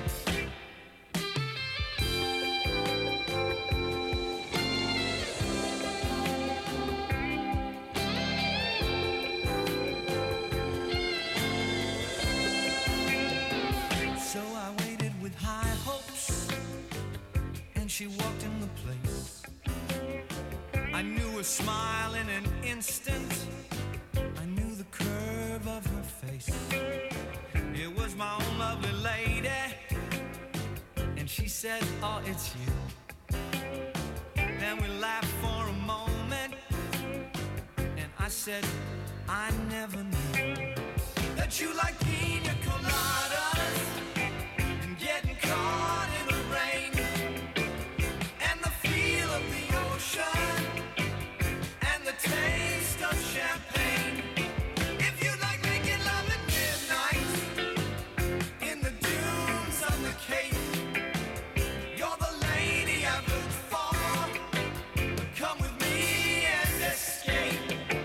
So I waited with high hopes, and she walked in the place. I knew her smile in an instant, I knew the curve of her face. It was my own lovely lady, and she said, oh, it's you. Then we laughed for a moment, and I said, I never knew that you like pina coladas and getting caught in the rain and the feel of the ocean and the taste of champagne. If you like making love at midnight in the dunes of the Cape, you're the lady I've looked for. Come with me and escape.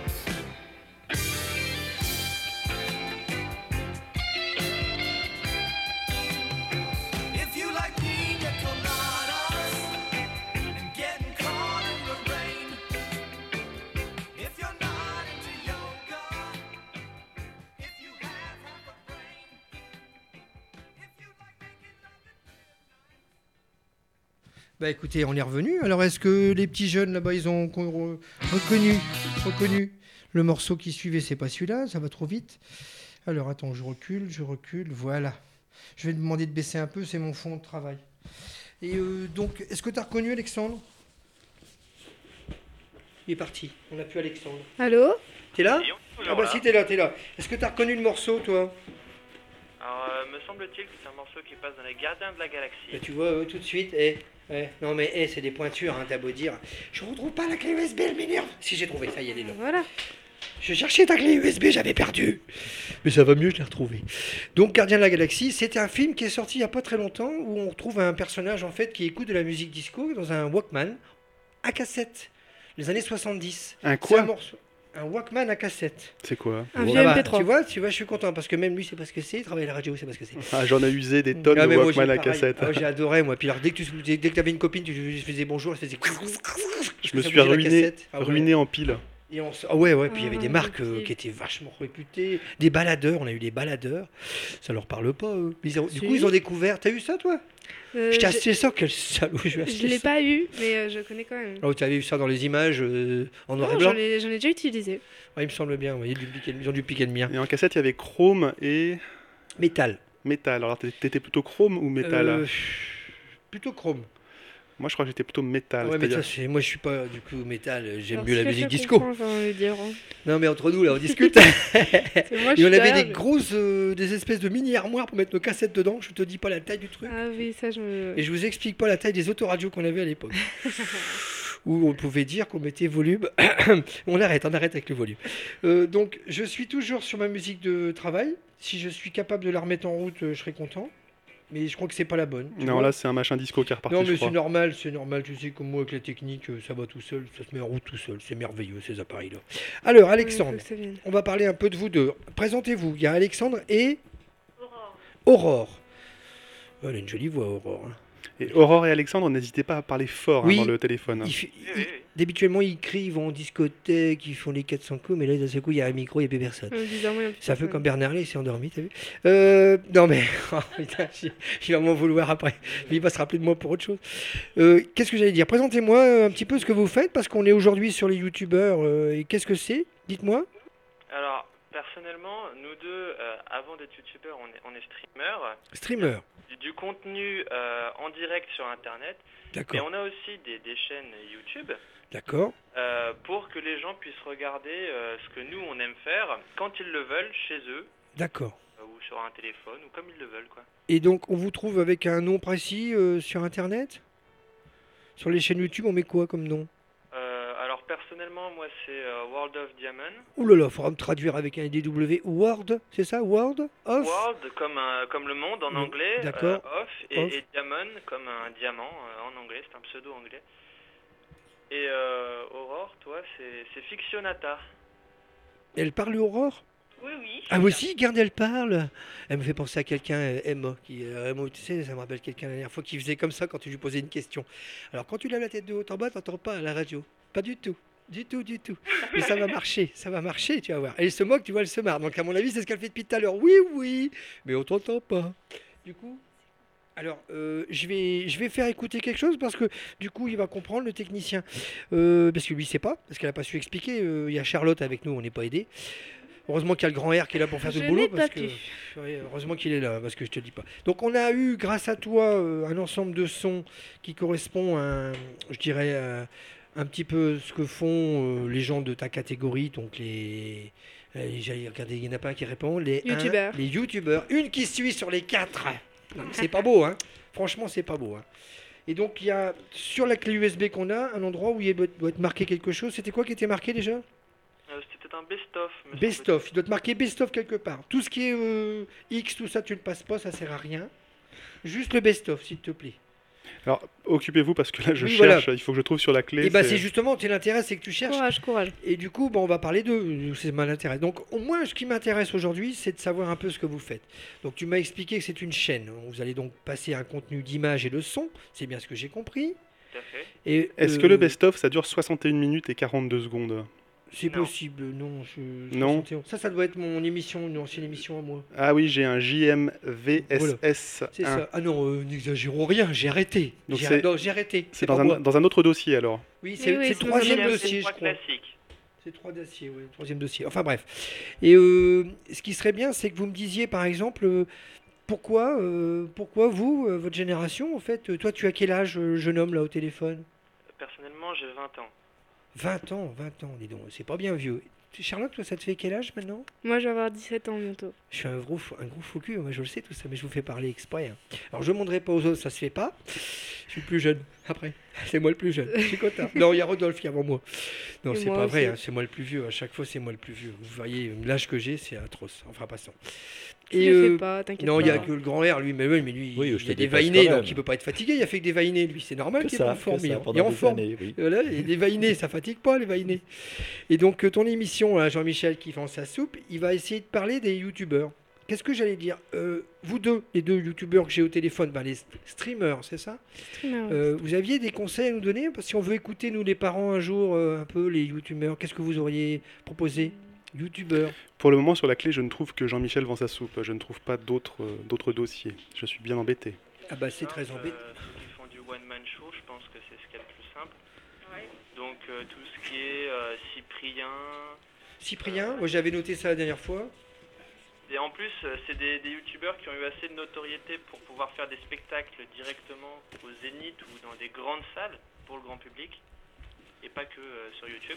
If you like pina coladas and getting caught in the rain, if you're not into yoga, if you have half a brain, if you like making love at midnight. Bah écoutez, on est revenu. Alors est-ce que les petits jeunes là-bas, ils ont con- re- reconnu, reconnu le morceau qui suivait? C'est pas celui-là, ça va trop vite. Alors attends, je recule, je recule, voilà. Je vais te demander de baisser un peu, c'est mon fond de travail. Et euh, donc, est-ce que tu as reconnu Alexandre? Il est parti, on n'a plus Alexandre. Allô? T'es là? Et on est toujours Ah bah là. si, t'es là, t'es là. Est-ce que tu as reconnu le morceau, toi? Alors, euh, me semble-t-il que c'est un morceau qui passe dans les Gardiens de la Galaxie. Bah, tu vois, euh, tout de suite, eh, eh, non mais eh, c'est des pointures, hein, t'as beau dire. Je retrouve pas la clé U S B, elle m'énerve. Si, j'ai trouvé, ça y est, elle est là. Voilà. Je cherchais ta clé U S B, j'avais perdu. Mais ça va mieux, je l'ai retrouvée. Donc, Gardien de la Galaxie, c'était un film qui est sorti il n'y a pas très longtemps, où on retrouve un personnage en fait qui écoute de la musique disco dans un Walkman à cassette, les années soixante-dix. Un C'est quoi? un morceau. Un Walkman à cassette. C'est quoi? Un Bon, vieux ah bah, M P trois. Tu vois, tu vois, je suis content parce que même lui, c'est pas ce que c'est. Il travaille à la radio, c'est pas ce que c'est. Ah, j'en ai usé des tonnes Ah, de mais moi, Walkman j'ai à pareil. cassette. Ah, j'ai adoré moi. Puis alors dès que tu dès que avais une copine, tu lui faisais bonjour, elle faisait. Je me suis ruiné, Ah ouais. ruiné en pile. Et on s- ah ouais, ouais, puis il y avait Ah, des marques euh, ok. qui étaient vachement réputées. Des baladeurs, on a eu des baladeurs. Ça leur parle pas, eux. Mais ils ont- du Si. coup, ils ont découvert. T'as eu ça, toi? Euh, J'étais je- assez ça, quel salaud. Je, vais Je acheter l'ai ça. pas eu, mais euh, je connais quand même. Oh, tu avais eu ça dans les images euh, en noir Non, et blanc? j'en ai, j'en ai déjà utilisé. Ouais, il me semble bien. Ouais, ils, ont dû piquer, ils ont dû piquer le mien. Et en cassette, il y avait chrome et Métal. métal. Alors, t'é- t'étais plutôt chrome ou métal? Euh, plutôt chrome. Moi, je crois que j'étais plutôt métal. Ouais, mais c'est-à-dire- ça, c'est- moi, je suis pas du coup métal. J'aime Alors, mieux si la quelqu'un musique disco. comprend, j'ai envie de dire, hein. Non, mais entre nous, là, on discute. C'est moi, je Et on suis avait derrière, des mais- grosses, euh, des espèces de mini armoires pour mettre nos cassettes dedans. Je te dis pas la taille du truc. Ah oui, ça, je me. Et je vous explique pas la taille des autoradios qu'on avait à l'époque. Où on pouvait dire qu'on mettait volume. On arrête, on arrête avec le volume. Euh, donc, je suis toujours sur ma musique de travail. Si je suis capable de la remettre en route, euh, je serai content. Mais je crois que c'est pas la bonne. tu Non, vois. là, c'est un machin disco qui est reparti, Non, je mais crois. c'est normal, c'est normal. Tu sais, comme moi, avec la technique, euh, ça va tout seul. Ça se met en route tout seul. C'est merveilleux, ces appareils-là. Alors, Alexandre, Ouais, faut que ça vienne. on va parler un peu de vous deux. Présentez-vous. Il y a Alexandre et Aurore. Aurore. Oh, elle a une jolie voix, Aurore. hein. Et Aurore et Alexandre, n'hésitez pas à parler fort hein, Oui. dans le téléphone. Il fait- Oui, il- oui, oui. Habituellement, ils crient, ils vont en discothèque, ils font les quatre cents coups, mais là, d'un seul coup, il y a un micro, il n'y a plus personne. Euh, bizarrement, il y a plus C'est un peu personne. comme Bernard Lee, il s'est endormi, t'as vu euh, Non, mais oh, putain, il il va m'en vouloir après. Mais il va se rappeler de moi pour autre chose. Euh, qu'est-ce que j'allais dire? Présentez-moi euh, un petit peu ce que vous faites, parce qu'on est aujourd'hui sur les youtubeurs. euh, et qu'est-ce que c'est? Dites-moi. Alors, personnellement, nous deux, euh, avant d'être youtubeurs, on est, on est streamers. Streamer, Du, du contenu euh, en direct sur Internet. Mais d'accord, on a aussi des, des chaînes YouTube d'accord. euh, pour que les gens puissent regarder euh, ce que nous, on aime faire quand ils le veulent, chez eux, D'accord. euh, ou sur un téléphone, ou comme ils le veulent, quoi. Et donc, on vous trouve avec un nom précis euh, sur Internet? Sur les chaînes YouTube, on met quoi comme nom? Euh, alors, personnellement, moi, c'est euh, World of Diamond. Ouh là là, faudra me traduire avec un D W. Word, c'est ça? Word? Off? World comme, un- comme le monde en Oui, anglais, d'accord. euh, off, et, Off. et Diamond comme un diamant euh, en anglais, c'est un pseudo anglais. Et euh, Aurore, toi, c'est c'est Fictionata. Elle parle Aurore? Oui, oui. Ah, moi aussi, regarde, elle parle. Elle me fait penser à quelqu'un, euh, Emma, qui, euh, Emma, tu sais, ça me rappelle quelqu'un la dernière fois qui faisait comme ça quand tu lui posais une question. Alors, quand tu lèves la tête de haut en bas, t'entends pas à la radio. Pas du tout. Du tout, du tout. Mais ça va marcher, ça va marcher, tu vas voir. Elle se moque, tu vois, elle se marre. Donc, à mon avis, c'est ce qu'elle fait depuis tout à l'heure. Oui, oui, mais on t'entend pas. Du coup, alors, euh, je vais, je vais faire écouter quelque chose parce que du coup, il va comprendre le technicien. Euh, parce que lui, sait pas, parce qu'elle a pas su expliquer. Euh, Il y a Charlotte avec nous, on n'est pas aidé. Heureusement qu'il y a le grand R qui est là pour faire Je ce boulot. n'ai Parce pas que, pu. Ouais, heureusement qu'il est là, parce que je te dis pas. Donc, on a eu, grâce à toi, euh, un ensemble de sons qui correspond à, un- je dirais, à un petit peu ce que font euh, les gens de ta catégorie, donc les. euh, J'allais regarder, il y en a pas un qui répond. Les un- Youtubeurs. les youtubeurs. Une qui suit sur les quatre. Non, C'est pas beau, hein. Franchement, c'est pas beau, hein. Et donc, il y a sur la clé U S B qu'on a un endroit où il doit doit être marqué quelque chose. C'était quoi qui était marqué déjà? Euh, C'était un best-of. me Best semble-t-il. of. Il doit te marquer best of quelque part. Tout ce qui est euh, X, tout ça, tu ne passes pas, ça sert à rien. Juste le best of, s'il te plaît. Alors, occupez-vous parce que là, je Oui, cherche. voilà. Il faut que je trouve sur la clé. Et bah, c'est- c'est justement, t'es l'intérêt, c'est que tu cherches. Courage, courage. Et du coup, bah, on va parler d'eux. C'est mon intérêt. Donc, au moins, ce qui m'intéresse aujourd'hui, c'est de savoir un peu ce que vous faites. Donc, tu m'as expliqué que c'est une chaîne. Vous allez donc passer un contenu d'image et de son. C'est bien ce que j'ai compris. Tout à fait. Et, Est-ce euh, que le best-of, ça dure soixante et une minutes et quarante-deux secondes? C'est Non. possible, non. Je, Non. soixante et onze. Ça, ça doit être mon émission, une ancienne émission à moi. Ah oui, j'ai un J M V S S C'est un. ça. Ah non, euh, n'exagérons rien, j'ai arrêté. Donc J'ai c'est- non, j'ai arrêté. C'est pas dans moi. un, dans un autre dossier alors. Oui, c'est oui, c'est c'est le troisième dans un dossier, C'est je trois crois. classiques. C'est trois dossiers, oui, troisième dossier. Enfin bref. Et euh, ce qui serait bien, c'est que vous me disiez, par exemple, euh, pourquoi, euh, pourquoi vous, euh, votre génération, en fait, euh, toi, tu as quel âge, euh, jeune homme, là, au téléphone? Personnellement, j'ai vingt ans. vingt ans, vingt ans, dis donc, c'est pas bien vieux. Charlotte, toi, ça te fait quel âge maintenant? Moi, je vais avoir dix-sept ans bientôt. Je suis un gros, fou- un gros faux cul, moi je le sais tout ça, mais je vous fais parler exprès, hein. Alors je ne demanderai pas aux autres, ça se fait pas. Je suis le plus jeune, après. C'est moi le plus jeune, je suis content. Non, il y a Rodolphe qui est avant moi. Non, Et c'est moi pas vrai, aussi. hein, c'est moi le plus vieux. À chaque fois, c'est moi le plus vieux. Vous voyez, l'âge que j'ai, c'est atroce. Enfin, passons. Je Et le euh, fais pas, t'inquiète non, pas. il n'y a que le grand R, lui, mais, oui, mais lui, Oui, il je y a te des dépasse vainés, quand donc même. il peut pas être fatigué. Il a fait que des vainés, lui, c'est normal Que qu'il est en ça, forme. que il est ça, en- pendant il est en des forme. années, oui. Voilà, et des vainés, ça fatigue pas les vainés. Et donc euh, ton émission, là, Jean-Michel qui vend sa soupe, il va essayer de parler des youtubeurs. Qu'est-ce que j'allais dire? Euh, Vous deux, les deux youtubeurs que j'ai au téléphone, ben, les st- streamers, c'est ça? Streamer, ouais. Euh, vous aviez des conseils à nous donner? Parce que si on veut écouter, nous les parents, un jour, euh, un peu les youtubeurs, qu'est-ce que vous auriez proposé? Youtubeurs. Pour le moment, sur la clé, je ne trouve que Jean-Michel vend sa soupe. Je ne trouve pas d'autres euh, d'autres dossiers. Je suis bien embêté. Ah bah c'est très Euh, embêtant. Ceux qui font du one-man show, je pense que c'est ce qu'il y a de plus simple. Donc euh, tout ce qui est euh, Cyprien. Cyprien, moi j'avais noté ça la dernière fois. Et en plus, euh, c'est des, des youtubeurs qui ont eu assez de notoriété pour pouvoir faire des spectacles directement au Zénith ou dans des grandes salles pour le grand public. Et pas que euh, sur YouTube.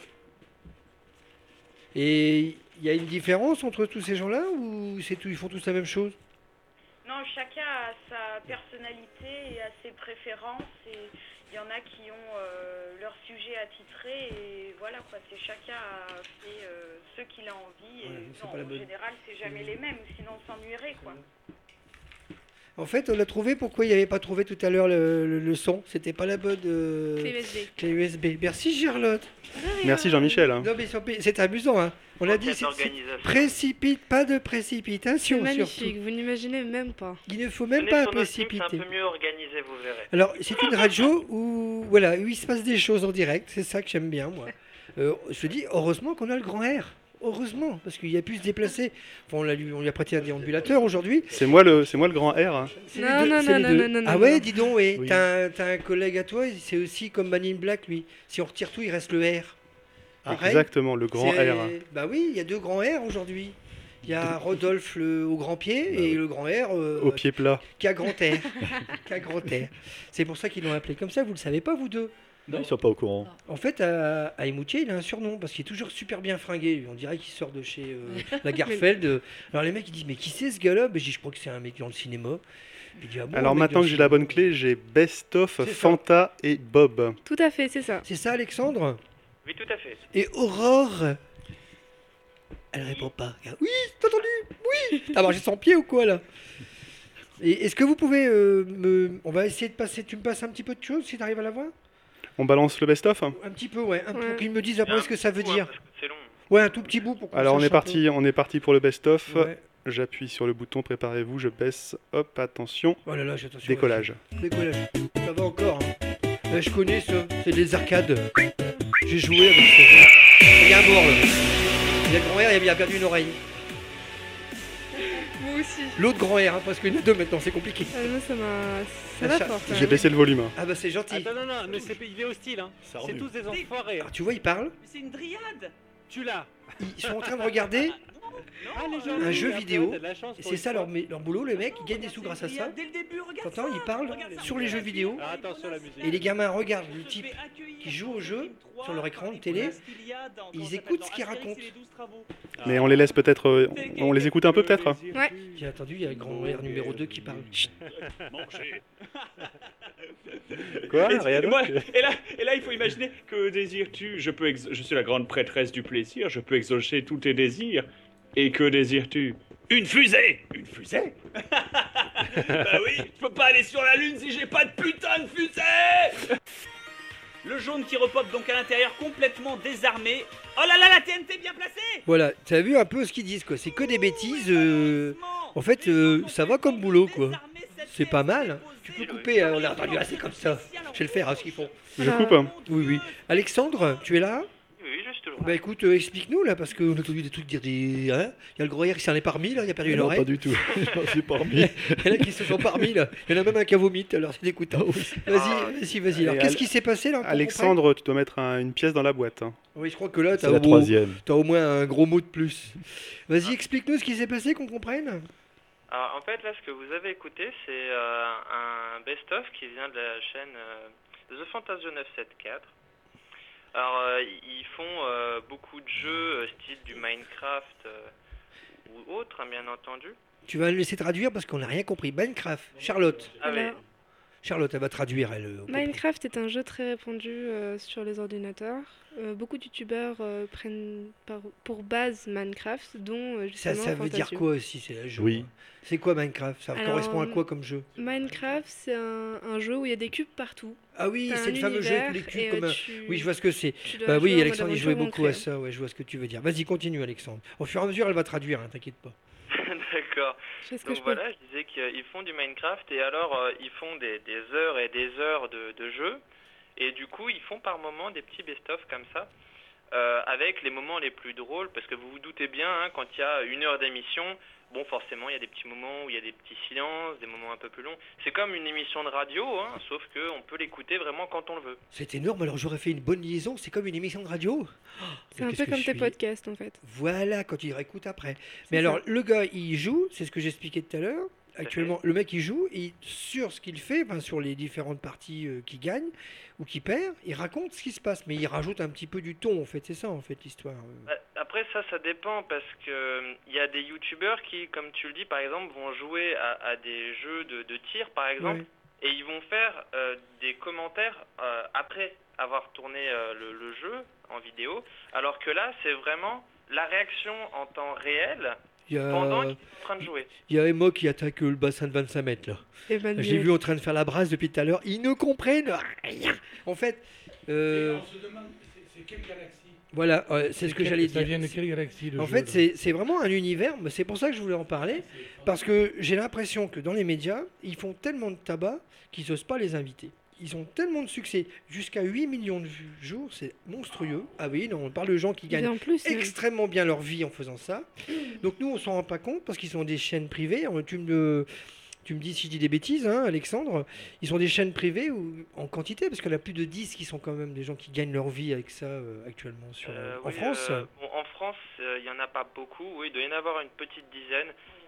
Et il y a une différence entre tous ces gens-là ou c'est tout, ils font tous la même chose? Non, chacun a sa personnalité et a ses préférences. Et il y en a qui ont euh, leur sujet attitré. Et voilà, quoi. C'est chacun a fait euh, ce qu'il a envie. Et Ouais, c'est non, pas la en bonne. général, c'est jamais les mêmes. Sinon, on s'ennuierait, quoi. En fait, on a trouvé pourquoi il n'y avait pas trouvé tout à l'heure le, le- le son. C'était pas la bonne euh, Clé U S B. clé U S B. Merci Charlotte. Merci Jean-Michel. hein. Non mais sur- c'est amusant, hein. On a dit Cette c'est- c'est organisation. précipite, pas de C'est précipitation magnifique, surtout. vous n'imaginez même pas. Il ne faut même Venez pas sur notre team, précipiter. c'est un peu mieux organisé, vous verrez. Alors, c'est une radio où, voilà, où il se passe des choses en direct. C'est ça que j'aime bien, moi. Euh, je te dis, heureusement qu'on a le grand R. Heureusement, parce qu'il a pu se déplacer. Enfin, on, l'a lui, on lui a prêté un déambulateur aujourd'hui. C'est moi le c'est moi le grand R. hein. C'est Non, les deux- non, c'est non, les non, deux. non, non, Ah non, ouais, non. dis donc, ouais. Oui. T'as un, t'as un collègue à toi, c'est aussi comme Man in Black, lui. Si on retire tout, il reste le R. Pareil. Exactement, le grand C'est- R. hein. Bah oui, il y a deux grands R aujourd'hui. Il y a Rodolphe le, au grand pied Bah et oui. le grand R euh, Au pied plat. qui a grand R. qui a grand R. C'est pour ça qu'ils l'ont appelé comme ça, vous le savez pas vous deux. Non, ils sont pas au courant. En fait, à, à Emoutier, il a un surnom parce qu'il est toujours super bien fringué. lui. On dirait qu'il sort de chez euh, la Garfeld. Alors les mecs ils disent mais qui c'est ce gars-là Ben, Je dis je crois que c'est un mec dans le cinéma. Puis il dit, ah bon, Alors un mec maintenant dans que le j'ai la bonne cinéma. clé, j'ai Best of C'est ça. Fanta et Bob. Tout à fait, c'est ça. C'est ça Alexandre Oui, tout à fait. Et Aurore elle répond pas. Regarde. Oui, t'as entendu Oui T'as mangé son pied ou quoi là Et est-ce que vous pouvez euh, me... On va essayer de passer... Tu me passes un petit peu de choses si t'arrives à la voir On balance le Best of. Un petit peu, ouais. Un, Ouais. Pour qu'ils me disent après ce que ça veut Ouais, dire. parce que c'est long. Ouais, un tout petit bout pour qu'on Alors on sache est un peu. parti, on est parti pour le Best of. Ouais. J'appuie sur le bouton, préparez-vous, je baisse. Hop, attention. Oh là là, j'ai attention. Décollage. Décollage. Ça va encore. Hein. Euh, je connais ça. C'est des arcades. J'ai joué avec ça. Il y a un mort là. Il y a le grand R, il a perdu une oreille. Moi aussi. L'autre grand R, hein, parce qu'il y en a deux maintenant, c'est compliqué. Ah, moi, ça m'a. Ça Ça va cha- fort. quand J'ai même. baissé le volume. Ah bah c'est gentil. Attends, non, non, mais c'est, il est hostile, hein. Ça C'est remue. tous des enfoirés. hein. Alors tu vois, il parle. Mais c'est une dryade. Tu l'as. Ils sont en train de regarder Ah, les gens, un oui, jeu après, vidéo. t'as de la chance Et pour c'est une ça fois. leur, mé- leur boulot, les mecs, ils gagnent des sous grâce à ça. Dès le début, regarde T'entends, ça. ils parlent Regarde ça. sur les jeux vidéo. Alors, attention la musique. Et les gamins regardent le type qui joue au jeu sur leur écran de télé. Ils écoutent ce qu'il raconte. Mais on les laisse peut-être. euh, On les écoute un peu peut-être. Ouais. J'ai attendu, il y a le grand R numéro deux qui parle. Quoi Et, Rien et moi- d'autre et là, et là, il faut imaginer que désires-tu je, peux ex- je suis la grande prêtresse du plaisir, je peux exaucer tous tes désirs. Et que désires-tu Une fusée Une fusée Bah oui, je peux pas aller sur la lune si j'ai pas de putain de fusée. Le jaune qui repop donc à l'intérieur complètement désarmé. Oh là là, la T N T bien placée. Voilà, t'as vu un peu ce qu'ils disent quoi. C'est que des bêtises. euh, En fait, euh, ça va comme boulot quoi. C'est pas mal. Tu peux couper, hein, on a entendu assez comme ça. Je vais le faire, hein, ce qu'ils font. Je Ah. coupe. Oui, oui. Alexandre, tu es là Oui, je suis toujours là. Bah écoute, euh, explique-nous là, parce qu'on a entendu des trucs dire des. Hein il y a le gros R qui s'en est parmi là, il a perdu une Non, oreille. pas du tout. Je m'en suis pas remis. Il y en a qui se sont parmi là. Il y en a même un qui a vomi, alors c'est dégoûtant. Vas-y, vas-y, vas-y. Alors Et qu'est-ce Al- qui s'est passé là qu'on Alexandre, tu dois mettre un- une pièce dans la boîte. hein. comprenne Oui, je crois que là, t'as C'est la au, troisième. t'as au moins un gros mot de plus. Vas-y, explique-nous ce qui s'est passé, qu'on comprenne. Alors, en fait, là, ce que vous avez écouté, c'est euh, un best-of qui vient de la chaîne euh, The Fantasio neuf cent soixante-quatorze. Alors, euh, ils font euh, beaucoup de jeux euh, style du Minecraft euh, ou autre, hein, bien entendu. Tu vas le laisser traduire parce qu'on n'a rien compris. Minecraft, Charlotte. Ah, mais- Alors, Charlotte, elle va traduire, elle. euh, Minecraft est un jeu très répandu euh, sur les ordinateurs. Euh, beaucoup de youtubeurs euh, prennent par- pour base Minecraft, dont euh, Ça, justement ça veut dire Fantasio. quoi aussi, c'est la jeu Oui. hein. C'est quoi Minecraft Ça Alors, correspond à quoi comme jeu Minecraft, c'est un, un jeu où il y a des cubes partout. Ah oui, T'as c'est un le fameux jeu avec tous les univers cubes et, comme euh, un... tu- Oui, je vois ce que c'est. tu dois Bah jouer oui, en mode Alexandre, il jouait aventure beaucoup à ancrée. ça, ouais, je vois ce que tu veux dire. Vas-y, continue, Alexandre. Au fur et à mesure, elle va traduire, hein, t'inquiète pas. D'accord. Je fais ce que Donc je peux. voilà, je disais qu'ils font du Minecraft et alors euh, ils font des, des heures et des heures de, de jeu. Et du coup, ils font par moments des petits best-of comme ça, euh, avec les moments les plus drôles, parce que vous vous doutez bien, hein, quand il y a une heure d'émission, bon, forcément, il y a des petits moments où il y a des petits silences, des moments un peu plus longs. C'est comme une émission de radio, hein, sauf qu'on peut l'écouter vraiment quand on le veut. C'est énorme, alors j'aurais fait une bonne liaison, c'est comme une émission de radio. Oh, C'est mais un qu'est-ce peu que comme je tes suis- podcasts en fait. Voilà, quand il réécoute après. Mais C'est alors, ça. le gars, il joue, c'est ce que j'expliquais tout à l'heure. Actuellement, le mec, il joue, et sur ce qu'il fait, enfin, sur les différentes parties euh, qu'il gagne ou qu'il perd, il raconte ce qui se passe, mais il rajoute un petit peu du ton, en fait, c'est ça, en fait, l'histoire. euh. Bah, Après, ça, ça dépend, parce que euh, il y a des youtubeurs qui, comme tu le dis, par exemple, vont jouer à, à des jeux de, de tir, par exemple, Ouais. et ils vont faire euh, des commentaires euh, après avoir tourné euh, le, le jeu en vidéo, alors que là, c'est vraiment la réaction en temps réel Il y a, pendant qu'ils sont en train de jouer. il y a Emo qui attaque euh, le bassin de vingt-cinq mètres, là. Emmanuel. J'ai vu en train de faire la brasse depuis tout à l'heure. Ils ne comprennent rien. En fait, euh, On se demande, c'est- c'est quelle galaxie voilà, euh, c'est ce que Quel- j'allais Ça dire. vient de quelle galaxie le En jeu, fait, là c'est c'est vraiment un univers, mais c'est pour ça que je voulais en parler, parce que j'ai l'impression que dans les médias, ils font tellement de tabac qu'ils n'osent pas les inviter. Ils ont tellement de succès, jusqu'à huit millions de vues jour, c'est monstrueux. Ah oui, non, on parle de gens qui Et gagnent en plus, même. extrêmement bien leur vie en faisant ça. Donc nous, on s'en rend pas compte parce qu'ils sont des chaînes privées. On- Tu me, tu me dis si je dis des bêtises, hein, Alexandre, ils sont des chaînes privées ou en quantité, parce qu'il y en a plus de dix qui sont quand même des gens qui gagnent leur vie avec ça euh, actuellement sur, Euh, en oui, France. euh, bon, en France, euh, il y en a pas beaucoup. Oui, il doit y en avoir une petite dizaine.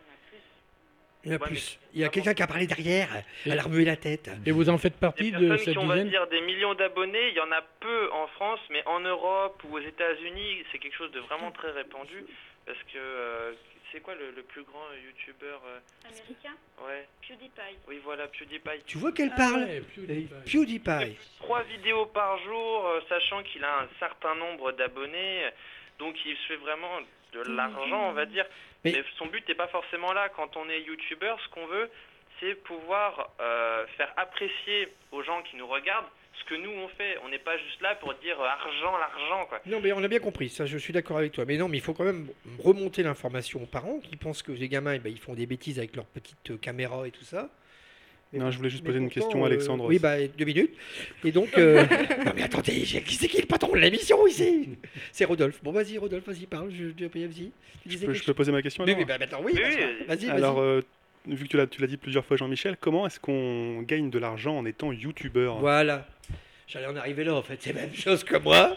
Il y en a Ouais, plus. Il y a quelqu'un qui a parlé derrière, Et- elle a remué la tête. Et vous en faites Des partie de personnes cette qui ont, on va dizaine? dire, des millions d'abonnés, il y en a peu en France, mais en Europe ou aux États-Unis, c'est quelque chose de vraiment très répandu. Parce que euh, c'est quoi le, le plus grand youtubeur euh, Américain Ouais. PewDiePie. Oui, voilà, PewDiePie. Tu vois qu'elle Ah parle ouais, Euh, PewDiePie. PewDiePie. Trois vidéos par jour, euh, sachant qu'il a un certain nombre d'abonnés, donc il se fait vraiment de l'argent, on va dire. Mais- Mais, son but n'est pas forcément là. Quand on est youtubeur, ce qu'on veut, c'est pouvoir euh, faire apprécier aux gens qui nous regardent ce que nous on fait. On n'est pas juste là pour dire euh, argent, l'argent, quoi. Non, mais on a bien compris, ça, je suis d'accord avec toi. Mais non, mais il faut quand même remonter l'information aux parents qui pensent que les gamins, eh ben, ils font des bêtises avec leur petite euh, caméra et tout ça. Mais Non, pour- je voulais juste mais poser une pourtant, question à euh, Alexandre. oui, bah, deux minutes. Et donc. euh, non, mais attendez, j'ai- qui c'est qui est le patron de l'émission ici? C'est Rodolphe. Bon, vas-y, Rodolphe, vas-y, parle. Je, je, vas-y. Tu disais Je peux, quelque je peux poser ma question chose. Mais alors oui, bah, maintenant, oui. Oui, vas-y, oui. Vas-y, vas-y. Alors, euh, vu que tu l'as, tu l'as dit plusieurs fois, Jean-Michel, comment est-ce qu'on gagne de l'argent en étant youtubeur? Voilà. J'allais en arriver là, en fait. C'est la même chose que moi.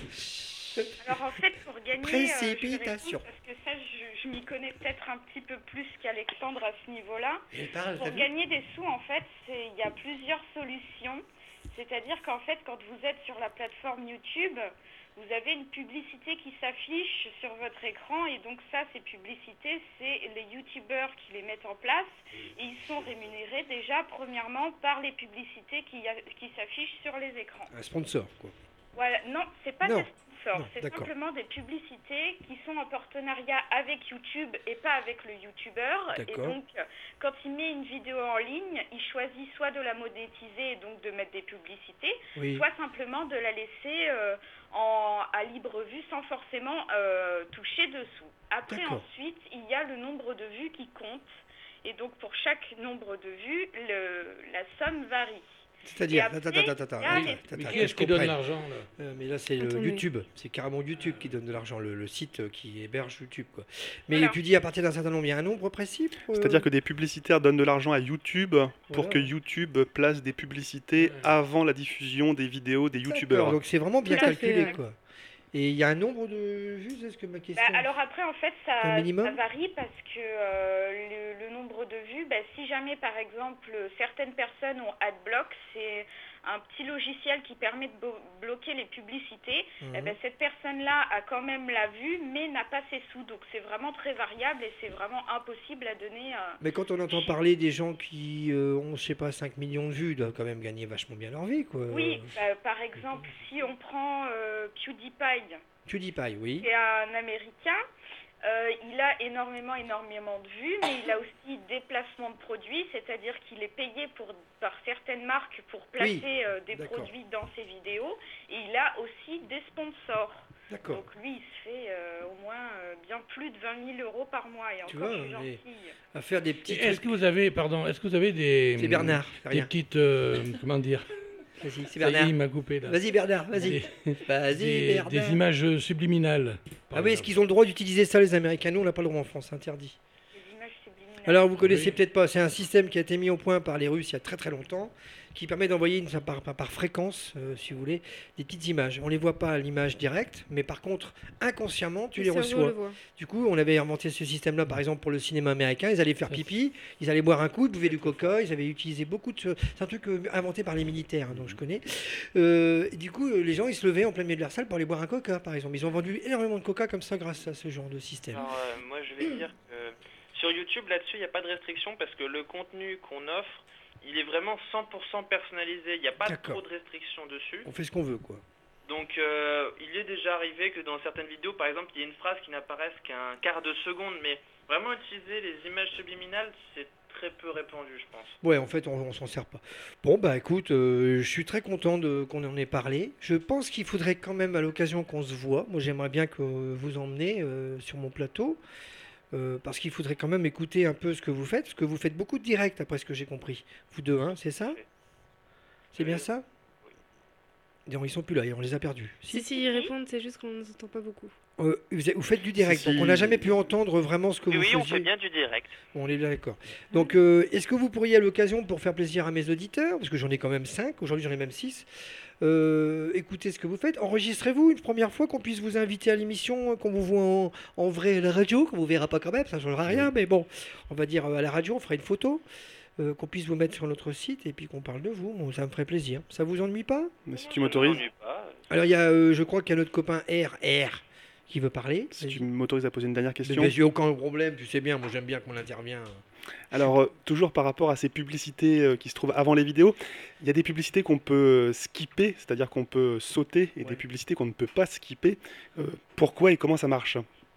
Alors en fait, pour gagner, euh, je vais Précipitation. répondre parce que ça, je, je m'y connais peut-être un petit peu plus qu'Alexandre à ce niveau-là. Elle parle, t'as Pour vu? gagner des sous, en fait, c'est- il y a plusieurs solutions. C'est-à-dire qu'en fait, quand vous êtes sur la plateforme YouTube, vous avez une publicité qui s'affiche sur votre écran et donc ça, ces publicités, c'est les youtubeurs qui les mettent en place et ils sont rémunérés déjà premièrement par les publicités qui, a- qui s'affichent sur les écrans. Un sponsor, quoi. Voilà, non, c'est pas Non. des sponsors, Non, c'est d'accord. simplement des publicités qui sont en partenariat avec YouTube et pas avec le youtubeur. Et D'accord. donc, quand il met une vidéo en ligne, il choisit soit de la monétiser et donc de mettre des publicités, Oui. soit simplement de la laisser euh, en, à libre vue sans forcément euh, toucher dessous. Après, D'accord. ensuite, il y a le nombre de vues qui compte. Et donc, pour chaque nombre de vues, le, la somme varie. C'est-à-dire, Et attends, après, attends, attends, attends, il y a attends, les- attends, Mais attends, qui que est-ce je qui donne comprenne. l'argent là? Euh, mais là, c'est le Attendez. YouTube. C'est carrément YouTube qui donne de l'argent, le, le site euh, qui héberge YouTube, quoi. Mais Voilà. tu dis à partir d'un certain nombre, il y a un nombre précis pour, euh, C'est-à-dire que des publicitaires donnent de l'argent à YouTube pour Voilà. que YouTube place des publicités Ouais. avant la diffusion des vidéos des D'accord, youtubeurs. donc c'est vraiment bien Tout à calculé, fait, ouais. quoi. Et il y a un nombre de vues, est-ce que ma question... Bah, alors après, en fait, Un ça, minimum ça varie parce que euh, le, le nombre de vues, bah, si jamais, par exemple, certaines personnes ont AdBlock, c'est un petit logiciel qui permet de bo- bloquer les publicités, Mhm. eh ben, cette personne-là a quand même la vue, mais n'a pas ses sous. Donc c'est vraiment très variable et c'est vraiment impossible à donner... euh, Mais quand on entend parler des gens qui euh, ont, je sais pas, cinq millions de vues, ils doivent quand même gagner vachement bien leur vie, quoi. Oui, bah, par exemple, si on prend euh, PewDiePie, PewDiePie, oui. c'est un Américain. Euh, il a énormément, énormément de vues, mais il a aussi des placements de produits, c'est-à-dire qu'il est payé pour, par certaines marques pour placer Oui, euh, des d'accord. produits dans ses vidéos. Et il a aussi des sponsors. D'accord. Donc lui, il se fait euh, au moins euh, bien plus de vingt mille euros par mois. Et Tu encore, vois, je suis mais- gentille. À faire des petits Est-ce trucs. que vous avez, pardon, est-ce que vous avez des, C'est Bernard, c'est des rien. petites, euh, comment dire, Vas-y, c'est ça y est, Bernard. il m'a coupé là. Vas-y, Bernard, vas-y. Des, Vas-y, des- Bernard. des images subliminales. par Ah oui, est-ce exemple. qu'ils ont le droit d'utiliser ça, les Américains? Nous, on n'a pas le droit en France, c'est interdit. Les images subliminales. Alors, vous connaissez Oui. peut-être pas, c'est un système qui a été mis au point par les Russes il y a très très longtemps, qui permet d'envoyer une, par, par, par fréquence, euh, si vous voulez, des petites images. On les voit pas à l'image directe, mais par contre, inconsciemment, tu Le les cerveau reçois. le voit. Du coup, on avait inventé ce système-là, par exemple, pour le cinéma américain. Ils allaient faire pipi, ils allaient boire un coup, ils buvaient du coca, ils avaient utilisé beaucoup de... ce- C'est un truc euh, inventé par les militaires, hein, donc je connais. Euh, et du coup, euh, les gens, ils se levaient en plein milieu de leur salle pour aller boire un coca, par exemple. Ils ont vendu énormément de coca comme ça grâce à ce genre de système. Alors, euh, moi, je vais dire que sur YouTube, là-dessus, il n'y a pas de restriction parce que le contenu qu'on offre, il est vraiment cent pour cent personnalisé. Il n'y a pas D'accord. trop de restrictions dessus. On fait ce qu'on veut, quoi. Donc, euh, il est déjà arrivé que dans certaines vidéos, par exemple, il y a une phrase qui n'apparaisse qu'un quart de seconde, mais vraiment utiliser les images subliminales, c'est très peu répandu, je pense. Ouais, en fait, on, on s'en sert pas. Bon, bah écoute, euh, je suis très content de, qu'on en ait parlé. Je pense qu'il faudrait quand même, à l'occasion qu'on se voit, moi j'aimerais bien que vous emmenez euh, sur mon plateau, euh, parce qu'il faudrait quand même écouter un peu ce que vous faites, parce que vous faites beaucoup de directs, après ce que j'ai compris. Vous deux, hein, c'est ça? C'est bien ça? Non, ils sont plus là, on les a perdus. Si, si, ils répondent, c'est juste qu'on ne nous entend pas beaucoup. Euh, vous, vous faites du direct, Si, si. donc on n'a jamais pu entendre vraiment ce que Oui, vous oui, faisiez. on fait bien du direct. Bon, on est bien d'accord. Donc, euh, est-ce que vous pourriez à l'occasion, pour faire plaisir à mes auditeurs, parce que j'en ai quand même cinq, aujourd'hui j'en ai même six, euh, écoutez ce que vous faites. Enregistrez-vous une première fois qu'on puisse vous inviter à l'émission, qu'on vous voit en, en vrai à la radio, qu'on vous verra pas quand même, ça ne changera rien, mais bon, on va dire euh, à la radio, on fera une photo, euh, qu'on puisse vous mettre sur notre site et puis qu'on parle de vous. Bon, ça me ferait plaisir. Ça vous ennuie pas? Mais si tu m'autorises, Alors, il y a, euh, je crois qu'il y a notre copain R, R, qui veut parler. si tu m'autorises à poser une dernière Mais question. mais j'ai aucun problème, tu sais bien, moi j'aime bien qu'on intervient. Alors, euh, toujours par rapport à ces publicités euh, qui se trouvent avant les vidéos, il y a des publicités qu'on peut euh, skipper, c'est-à-dire qu'on peut sauter, et des publicités qu'on ne peut pas skipper. Euh, pourquoi et comment ça marche?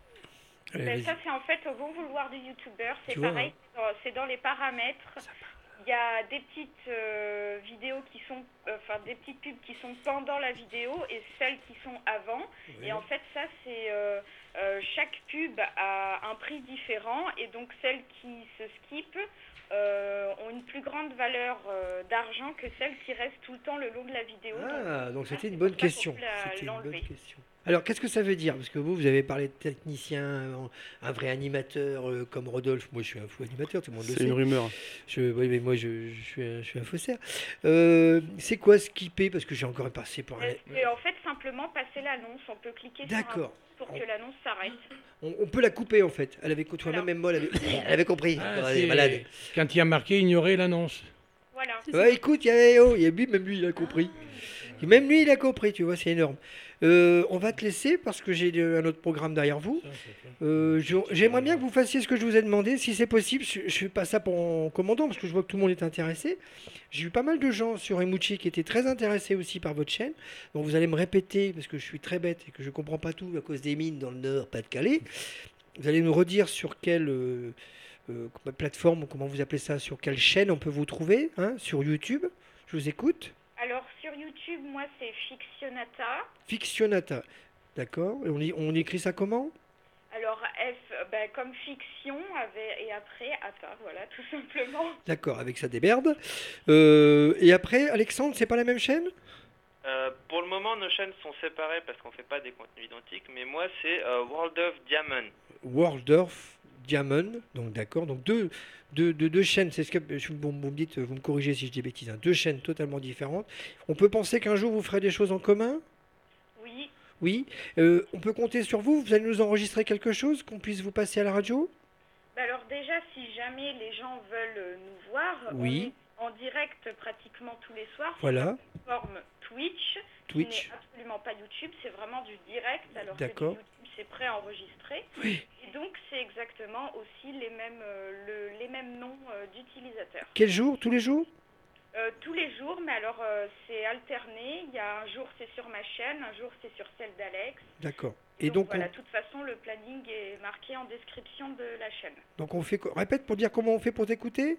Ben, ça, c'est en fait au bon vouloir du youtubeur. C'est Tu vois, pareil, c'est dans- c'est dans les paramètres. Il y a des petites euh, vidéos qui sont, euh, enfin des petites pubs qui sont pendant la vidéo et celles qui sont avant. Oui. Et en fait, ça, c'est euh, euh, chaque pub a un prix différent et donc celles qui se skippent euh, ont une plus grande valeur euh, d'argent que celles qui restent tout le temps le long de la vidéo. Ah, donc là, c'était une c'est bonne pour ça qu'on question. peut la- C'était une bonne l'enlever. question. Alors, qu'est-ce que ça veut dire? Parce que vous, vous avez parlé de technicien, un, un vrai animateur euh, comme Rodolphe. Moi, je suis un fou animateur, tout le monde le C'est sait. une rumeur. Je, oui, mais moi, je, je suis, un, je suis un faussaire. Euh, c'est quoi skipper? Parce que j'ai encore passé par un... Et en fait, simplement passer l'annonce. On peut cliquer sur un D'accord. bouton pour que l'annonce s'arrête. On, on peut la couper, en fait. Elle avait, toi, même moi, elle avait, elle avait compris. Ah, elle est c'est- malade. Quand il y a marqué ignorer l'annonce. Voilà. Ouais, écoute, il y a, oh, il y a lui, même lui, il a compris. Et même lui, il a compris, tu vois, c'est énorme. Euh, on va te laisser parce que j'ai de- un autre programme derrière vous. Euh, je- J'aimerais bien que vous fassiez ce que je vous ai demandé. Si c'est possible, je ne fais pas ça pour en commandant parce que je vois que tout le monde est intéressé. J'ai eu pas mal de gens sur Emuchi qui étaient très intéressés aussi par votre chaîne. Donc vous allez me répéter parce que je suis très bête et que je ne comprends pas tout à cause des mines dans le Nord, Pas-de-Calais. Vous allez nous redire sur quelle euh, euh, plateforme, comment vous appelez ça, sur quelle chaîne on peut vous trouver, hein, sur YouTube. Je vous écoute. Alors sur YouTube, moi c'est Fictionata. Fictionata, d'accord. Et on, y- on écrit ça comment? Alors F, ben, comme fiction avec, et après Ata, voilà, tout simplement. D'accord, avec sa déberde. Euh, et après, Alexandre, c'est pas la même chaîne? Euh, pour le moment, nos chaînes sont séparées parce qu'on fait pas des contenus identiques, mais moi, c'est euh, World of Diamond. World of Diamond, donc d'accord. Donc deux, deux, deux, deux chaînes, c'est ce que je- vous, vous me dites, vous me corrigez si je dis bêtises, hein, deux chaînes totalement différentes. On peut penser qu'un jour vous ferez des choses en commun? Oui. Oui. Euh, on peut compter sur vous? Vous allez nous enregistrer quelque chose qu'on puisse vous passer à la radio? Ben, alors déjà, si jamais les gens veulent euh, nous voir, Oui. on est en direct pratiquement tous les soirs Voilà. sur la plateforme Twitch, Twitch. qui n'est absolument pas YouTube, c'est vraiment du direct, alors D'accord. que du YouTube c'est préenregistré. Oui. Et donc c'est exactement aussi les mêmes, euh, le- les mêmes noms euh, d'utilisateurs. Quel jour? Tous les jours? Euh, tous les jours, mais alors euh, c'est alterné. Il y a un jour c'est sur ma chaîne, un jour c'est sur celle d'Alex. D'accord. Et donc, voilà, on, de toute façon le planning est marqué en description de la chaîne. donc on fait quoi? Répète pour dire comment on fait pour t'écouter?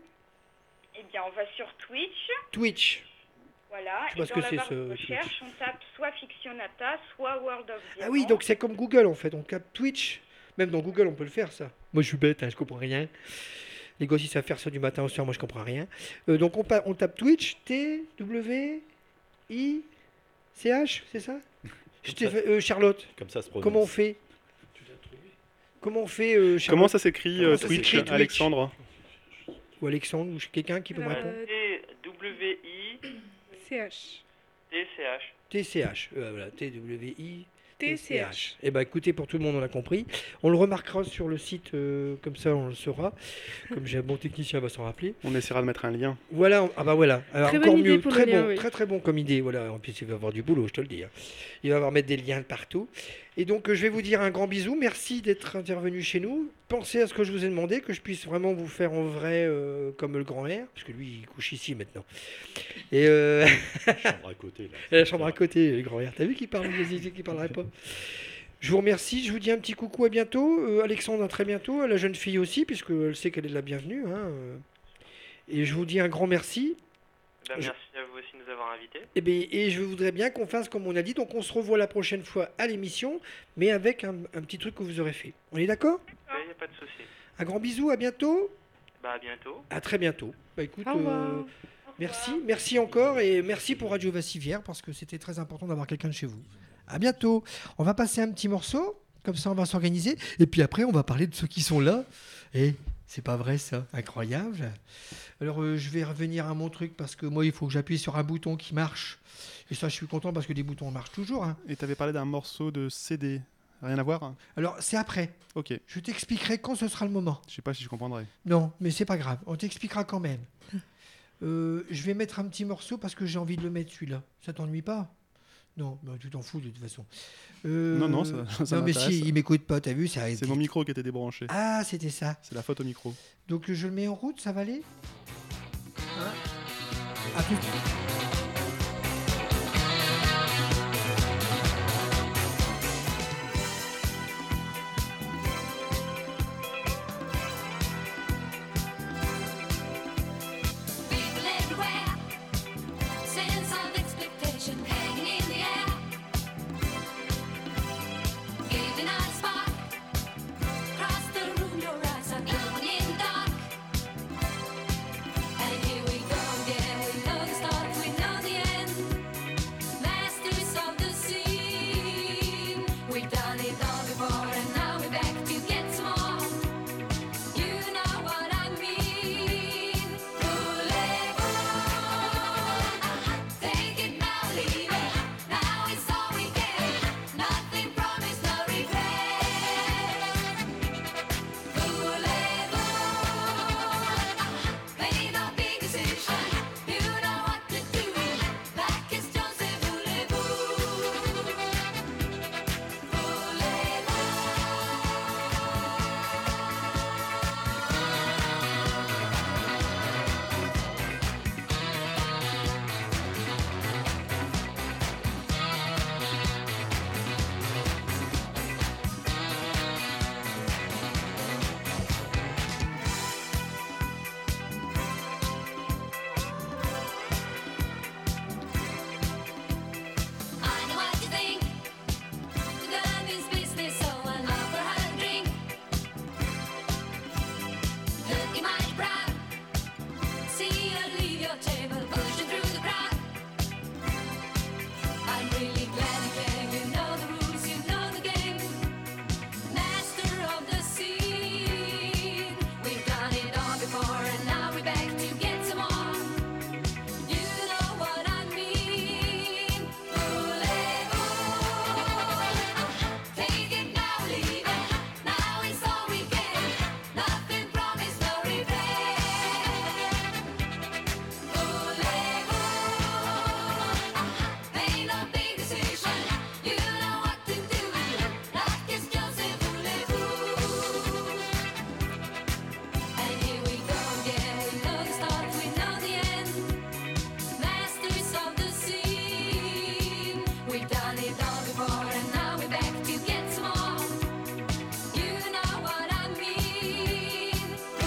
Eh bien on va sur Twitch. Twitch. Voilà, Je sais pas et ce dans que la c'est, barre ce de recherche, on tape soit Fictionata, soit World of Diamond. Ah oui, donc c'est comme Google en fait, on capte Twitch. Même dans Google, on peut le faire ça. Moi je suis bête, hein, je comprends rien. Les gosses ils savent faire ça du matin au soir, moi je comprends rien. Euh, donc on, pa- on tape Twitch, T, W, I, C, H, c'est ça? Je t'ai fait- euh, Charlotte, Comme ça se prononce. comment on fait? Comment on fait euh, Charlotte Comment ça s'écrit Comment euh, ça Twitch, s'écrit, Alexandre? Ou Alexandre, ou quelqu'un qui peut me répondre? T W I C H. T C H. T C H, euh, voilà, T W I T C H. Eh ben écoutez, pour tout le monde, on l'a compris. On le remarquera sur le site, euh, comme ça on le saura. Comme j'ai un bon technicien, va s'en rappeler. On essaiera de mettre un lien. Voilà, on- ah bah voilà. Alors Très encore bonne idée mieux, pour très le bon, lien, oui. très très bon comme idée. Voilà, en plus il va avoir du boulot, je te le dis. hein. Il va avoir mettre des liens partout. Et donc euh, je vais vous dire un grand bisou. Merci d'être intervenu chez nous. Pensez à ce que je vous ai demandé, que je puisse vraiment vous faire en vrai euh, comme le grand R, parce que lui il couche ici maintenant. Et euh... Chambre à côté, là. Et la chambre à côté, le grand R. T'as vu qu'il parle, qu'il parlerait pas. Je vous remercie, je vous dis un petit coucou, à bientôt. Euh, Alexandre, à très bientôt. À la jeune fille aussi, puisqu'elle sait qu'elle est la bienvenue. hein, euh. Et je vous dis un grand merci. Ben, Je- merci à vous aussi de nous avoir invités. Et, bien, et je voudrais bien qu'on fasse comme on a dit. Donc on se revoit la prochaine fois à l'émission, mais avec un, un petit truc que vous aurez fait. On est d'accord? Il n'y a pas de souci. Un grand bisou, à bientôt. Bah, à bientôt. À très bientôt. Bah écoute, Au revoir. euh, merci, merci encore et merci pour Radio Vassivière parce que c'était très important d'avoir quelqu'un de chez vous. À bientôt. On va passer un petit morceau. comme ça on va s'organiser. Et puis après, on va parler de ceux qui sont là. Et c'est pas vrai ça, incroyable. Alors euh, je vais revenir à mon truc parce que moi, il faut que j'appuie sur un bouton qui marche. Et ça, je suis content parce que les boutons marchent toujours. Hein. Et tu avais parlé d'un morceau de C D. Rien à voir? Alors, c'est après. Ok. Je t'expliquerai quand ce sera le moment. Je sais pas si je comprendrai. Non, mais c'est pas grave. On t'expliquera quand même. Euh, je vais mettre un petit morceau parce que j'ai envie de le mettre celui-là. Ça t'ennuie pas? Non, bah, tu t'en fous de toute façon. Euh, Non, non, ça, ça non mais m'intéresse. si, il m'écoute pas, t'as vu ça. C'est mon micro qui était débranché. Ah, c'était ça. C'est la faute au micro. Donc je le mets en route, ça va aller? Hein? À tout de suite. People everywhere, sense of expectation hanging in the air. Giving out a spark, across the room your eyes are glowing in the dark. And here we go again, we know the start, we know the end. Masters of the scene, we've done it all before and now we're back to get some more. You know what I mean. Take it now, leave it. Now it's all we get. Nothing promised, no regret. Voulez-vous? Made a big decision. You know what to do. La question c'est voulez-vous? I know what you think. The gun is business, so I'll offer her a drink. Looking mighty proud. See you leave your table, pushing through the crowd. I'm really glad you came. You know the rules, you know the game. Master of the scene. We've done it all before, and now we're back to get some more. You know what I mean. Voulez-vous? Take it now, leave it. Now it's all we get. Nothing promised, no regret. Voulez-vous? Made a big decision. You know what to do. La question c'est voulez-vous? And here we go again. We know the start, we know the end. Masters of the scene. We've done it all before, and now we're back to get some more. You know what I mean.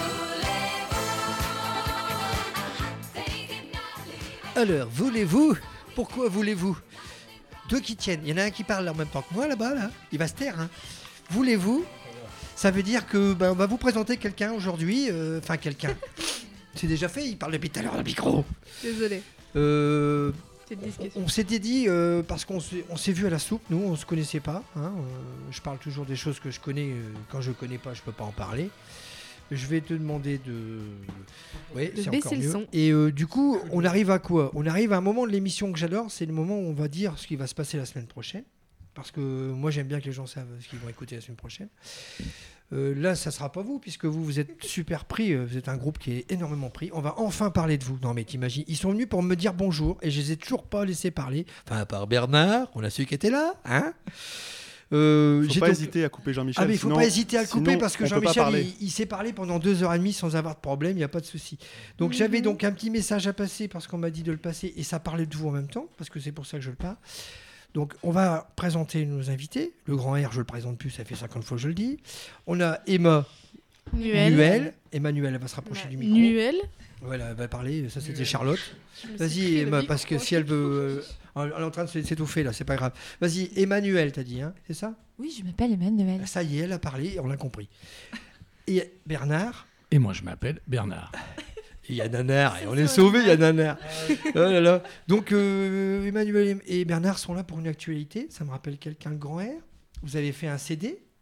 Voulez-vous? Take it now, leave it. Alors, voulez-vous? Pourquoi voulez-vous? Deux qui tiennent. Il y en a un qui parle en même temps que moi là-bas, là. Il va se taire. Hein. Voulez-vous? Ça veut dire que ben, on va vous présenter quelqu'un aujourd'hui. euh, Enfin, quelqu'un. C'est déjà fait. Il parle depuis tout à l'heure dans le micro. Désolé. Euh, Petite discussion. on s'était dit, euh, parce qu'on s'est, on s'est vu à la soupe, nous, on se connaissait pas. Hein, euh, je parle toujours des choses que je connais. euh, quand je connais pas, je peux pas en parler. Je vais te demander de, ouais, De c'est baisser encore le mieux. son. Et euh, du coup, on arrive à quoi? On arrive à un moment de l'émission que j'adore. C'est le moment où on va dire ce qui va se passer la semaine prochaine. Parce que moi, j'aime bien que les gens savent ce qu'ils vont écouter la semaine prochaine. Euh, là, ça sera pas vous, puisque vous, vous êtes super pris. euh, Vous êtes un groupe qui est énormément pris. On va enfin parler de vous. Non, mais t'imagines, ils sont venus pour me dire bonjour et je les ai toujours pas laissé parler. Enfin, à part Bernard, on a su qui était là, hein. Euh, Faut j'ai pas donc- hésiter à couper Jean-Michel. Ah, mais il faut sinon- pas hésiter à le couper sinon, parce que on peut pas Jean-Michel, parler. il, il s'est parlé pendant deux heures et demie sans avoir de problème, il n'y a pas de souci. Donc Mhm. j'avais donc un petit message à passer parce qu'on m'a dit de le passer et ça parlait de vous en même temps, parce que c'est pour ça que je le parle. Donc on va présenter nos invités. Le grand R, je le présente plus, ça fait cinquante fois que je le dis. On a Emma Nuel. Nuel. Emmanuel, elle va se rapprocher du micro. Nuel. Voilà, elle va parler. Ça, c'était Charlotte. Je me suis Vas-y, pris le Emma, micro parce que dans si le elle veut. euh, elle est en train de s'étouffer, là, c'est pas grave. Vas-y, Emmanuel, t'as dit, hein, c'est ça? Oui, je m'appelle Emmanuel. Ça y est, elle a parlé, on l'a compris. Et Bernard. Et moi, je m'appelle Bernard. Il y a Nanar, et on est sauvés, il y a Nanar. Oh là là. Donc, euh, Emmanuel et Bernard sont là pour une actualité. Ça me rappelle quelqu'un, le grand R. Vous avez fait un C D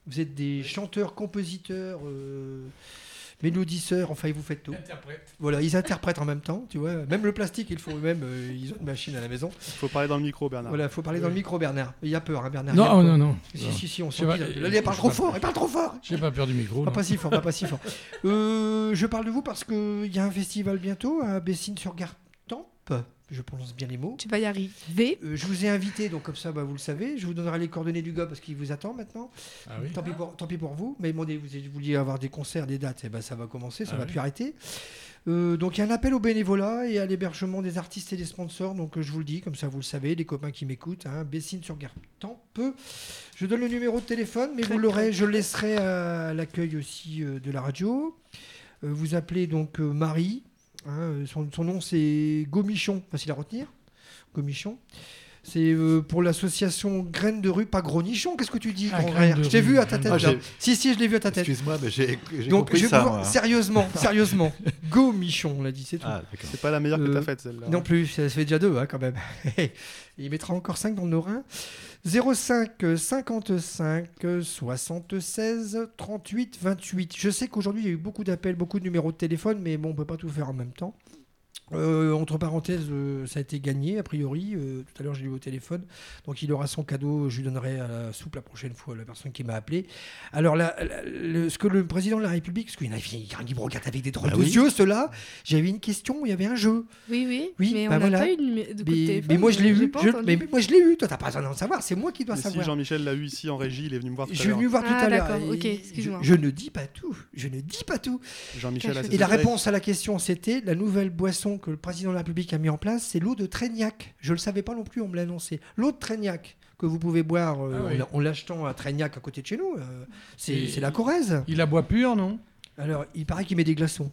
Vous êtes des chanteurs, compositeurs, euh, mélodisseurs, enfin, vous faites tout. Interprète. Voilà, ils interprètent en même temps, tu vois. Même le plastique, ils le font eux-mêmes, euh, ils ont une machine à la maison. Il faut parler dans le micro, Bernard. Voilà, il faut parler dans le micro, Bernard. Il y a peur, hein, Bernard. Non, il y a peur. non, non. Si, Non. si, si, on Je sais sent pas, qu'il- euh, Là, il parle je trop sais pas. fort, il parle trop fort. J'ai pas peur du micro. Pas, non. pas si fort, pas, pas si fort. Euh, je parle de vous parce qu'il y a un festival bientôt à Bessines-sur-Gartempe. Je prononce bien les mots. Tu vas y arriver. Euh, je vous ai invité, donc comme ça, bah, vous le savez. Je vous donnerai les coordonnées du gars parce qu'il vous attend maintenant. Ah oui. Tant pis pour, tant pis pour vous. Mais bon, vous vous vouliez avoir des concerts, des dates, et ben ça va commencer, ça Ah va oui. plus arrêter. Euh, donc il y a un appel au bénévolat et à l'hébergement des artistes et des sponsors. Donc euh, je vous le dis, comme ça vous le savez, les copains qui m'écoutent, hein, Bessines-sur-Gartempe. Je donne le numéro de téléphone, mais vous l'aurez, je le laisserai à l'accueil aussi euh, de la radio. Euh, vous appelez donc euh, Marie. Hein, son, son nom c'est Gomichon, facile à retenir. Gomichon. C'est euh, pour l'association Graines de rue, pas Gronichon. Qu'est-ce que tu dis, Ah, grand Graines frère de Je t'ai rue, vu à ta Graines tête. de là. rue. Si, si, je l'ai vu à ta tête. Excuse-moi, mais j'ai j'ai Donc, compris je ça, vous- moi, hein. sérieusement, sérieusement, Gomichon, on l'a dit, c'est tout. Ah, d'accord. C'est pas la meilleure que Euh, t'as faite, celle-là. Non plus, ça fait déjà deux hein, quand même. Il mettra encore cinq dans le Norin. zéro cinq cinquante-cinq soixante-seize trente-huit vingt-huit. Je sais qu'aujourd'hui il y a eu beaucoup d'appels, beaucoup de numéros de téléphone, mais bon, on peut pas tout faire en même temps. Euh, entre parenthèses, euh, ça a été gagné a priori. Euh, tout à l'heure, j'ai eu au téléphone, donc il aura son cadeau. Je lui donnerai à la soupe la prochaine fois la personne qui m'a appelé. Alors là, la- le- ce que le président de la République, parce qu'il y en a il y a un qui me regarde avec des drôles Ah de oui. yeux, ceux-là. J'avais une question, il y avait un jeu. Oui, oui. Oui, mais bah on n'a voilà. pas eu de, numé- de coup de Mais, téléphone. mais moi je l'ai j'ai eu. pas Je- entendu. mais moi je l'ai eu. Toi t'as pas besoin d'en savoir. C'est moi qui dois Mais si savoir. Jean-Michel l'a eu ici en régie, il est venu me voir tout Je à suis l'heure. venu voir tout Ah, à l'heure. d'accord, et ok, excuse-moi. Je, je ne dis pas tout. Je ne dis pas tout. Jean-Michel a Quelque ses Et la secrets. réponse à la question, c'était la nouvelle boisson que le président de la République a mis en place, c'est l'eau de Traignac. Je ne le savais pas non plus, on me l'a annoncé. L'eau de Traignac que vous pouvez boire euh, Ah oui. en, en l'achetant à Traignac à côté de chez nous. euh, c'est Et- c'est la Corrèze. Il la boit pure, non? Alors, il paraît qu'il met des glaçons.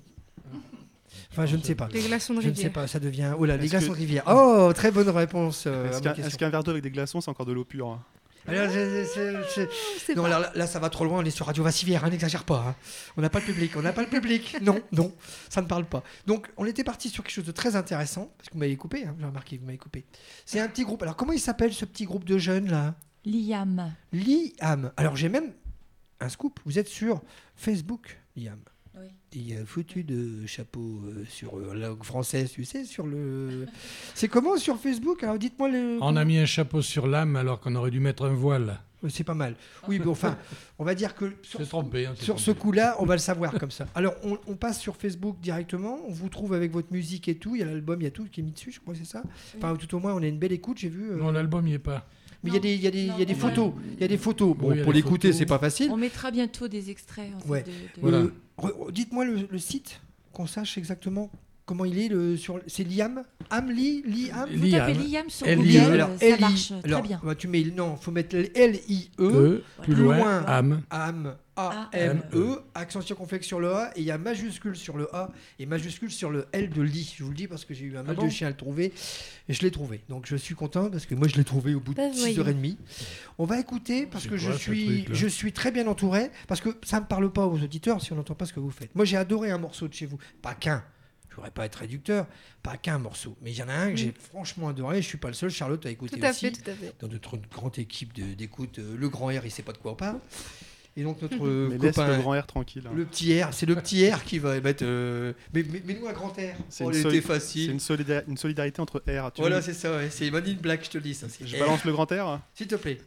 Enfin, je ne sais pas. Les glaçons de Je ne sais rivière. pas, ça devient. Oh là, les Est-ce glaçons que- de rivière. Oh, très bonne réponse. euh, Est-ce à ma qu'un question. est-ce qu'un verre d'eau avec des glaçons, c'est encore de l'eau pure, hein? Alors, c'est- c'est- c'est- C'est Non, pas- alors là, là, ça va trop loin, on est sur Radio Vassivière, hein, n'exagère pas. hein. On n'a pas le public, on n'a pas le public. Non, non, ça ne parle pas. Donc, on était parti sur quelque chose de très intéressant, parce que vous m'avez coupé, hein, j'ai remarqué que vous m'avez coupé. C'est un petit groupe. Alors, comment il s'appelle ce petit groupe de jeunes là? Liam. Liam. Alors, j'ai même un scoop. Vous êtes sur Facebook, Liam. Oui. Et il y a un foutu de chapeau euh, sur euh, la langue française, tu sais, sur le. C'est comment sur Facebook? Alors, dites-moi le. On a mis un chapeau sur l'âme alors qu'on aurait dû mettre un voile. Euh, C'est pas mal. Oui, mais enfin, on va dire que sur, C'est trompé. Hein, c'est sur ce trompé. coup-là, on va le savoir comme ça. Alors, on, on passe sur Facebook directement, on vous trouve avec votre musique et tout. Il y a l'album, il y a tout qui est mis dessus, je crois que c'est ça. Enfin, tout au moins, on a une belle écoute, j'ai vu. euh, Non, l'album n'y est pas. Mais il y a des, il y a des, il y a des Non, photos. Il y a des photos. Bon, Oui, il y a pour des l'écouter, photos. c'est pas facile. On mettra bientôt des extraits. en fait, Ouais. de- de- Voilà. Euh, re- Dites-moi le, le site, qu'on sache exactement comment il est. Le, sur, c'est Liam Amli Liam Vous Liam. tapez Liam sur L I E. Google, Alors, ça L I marche alors, très bien. bah, tu mets, non, faut mettre L I E, E, plus plus loin, loin. âme. Am, A, A, M, M, E, accent circonflexe sur le A, et il y a majuscule sur le A et majuscule sur le L de lit. Je vous le dis parce que j'ai eu un mal bon de chien à le trouver, et je l'ai trouvé. Donc je suis content parce que moi je l'ai trouvé au bout de Bah, six heures voyons. trente. On va écouter parce C'est que je quoi, ce suis, truc-là je suis très bien entouré, parce que ça ne parle pas aux auditeurs si on n'entend pas ce que vous faites. Moi j'ai adoré un morceau de chez vous, pas qu'un. Je ne voudrais pas être réducteur, pas qu'un morceau. Mais il y en a un que j'ai franchement adoré. Je ne suis pas le seul. Charlotte a écouté Tout à aussi. fait, tout à fait. Dans notre grande équipe de- d'écoute, euh, le grand R, il ne sait pas de quoi on parle. Et donc notre euh, Mais laisse copain, le grand air tranquille, hein. le petit R, c'est le petit R qui va mettre. euh, Mais, mais, mais nous un grand R. C'est Oh, une, il soli- était facile. c'est une, solida- une solidarité entre R. Tu Voilà, veux- c'est ça. Ouais. C'est Money in Black, je te le dis ça. c'est Je R. balance le grand R. S'il te plaît.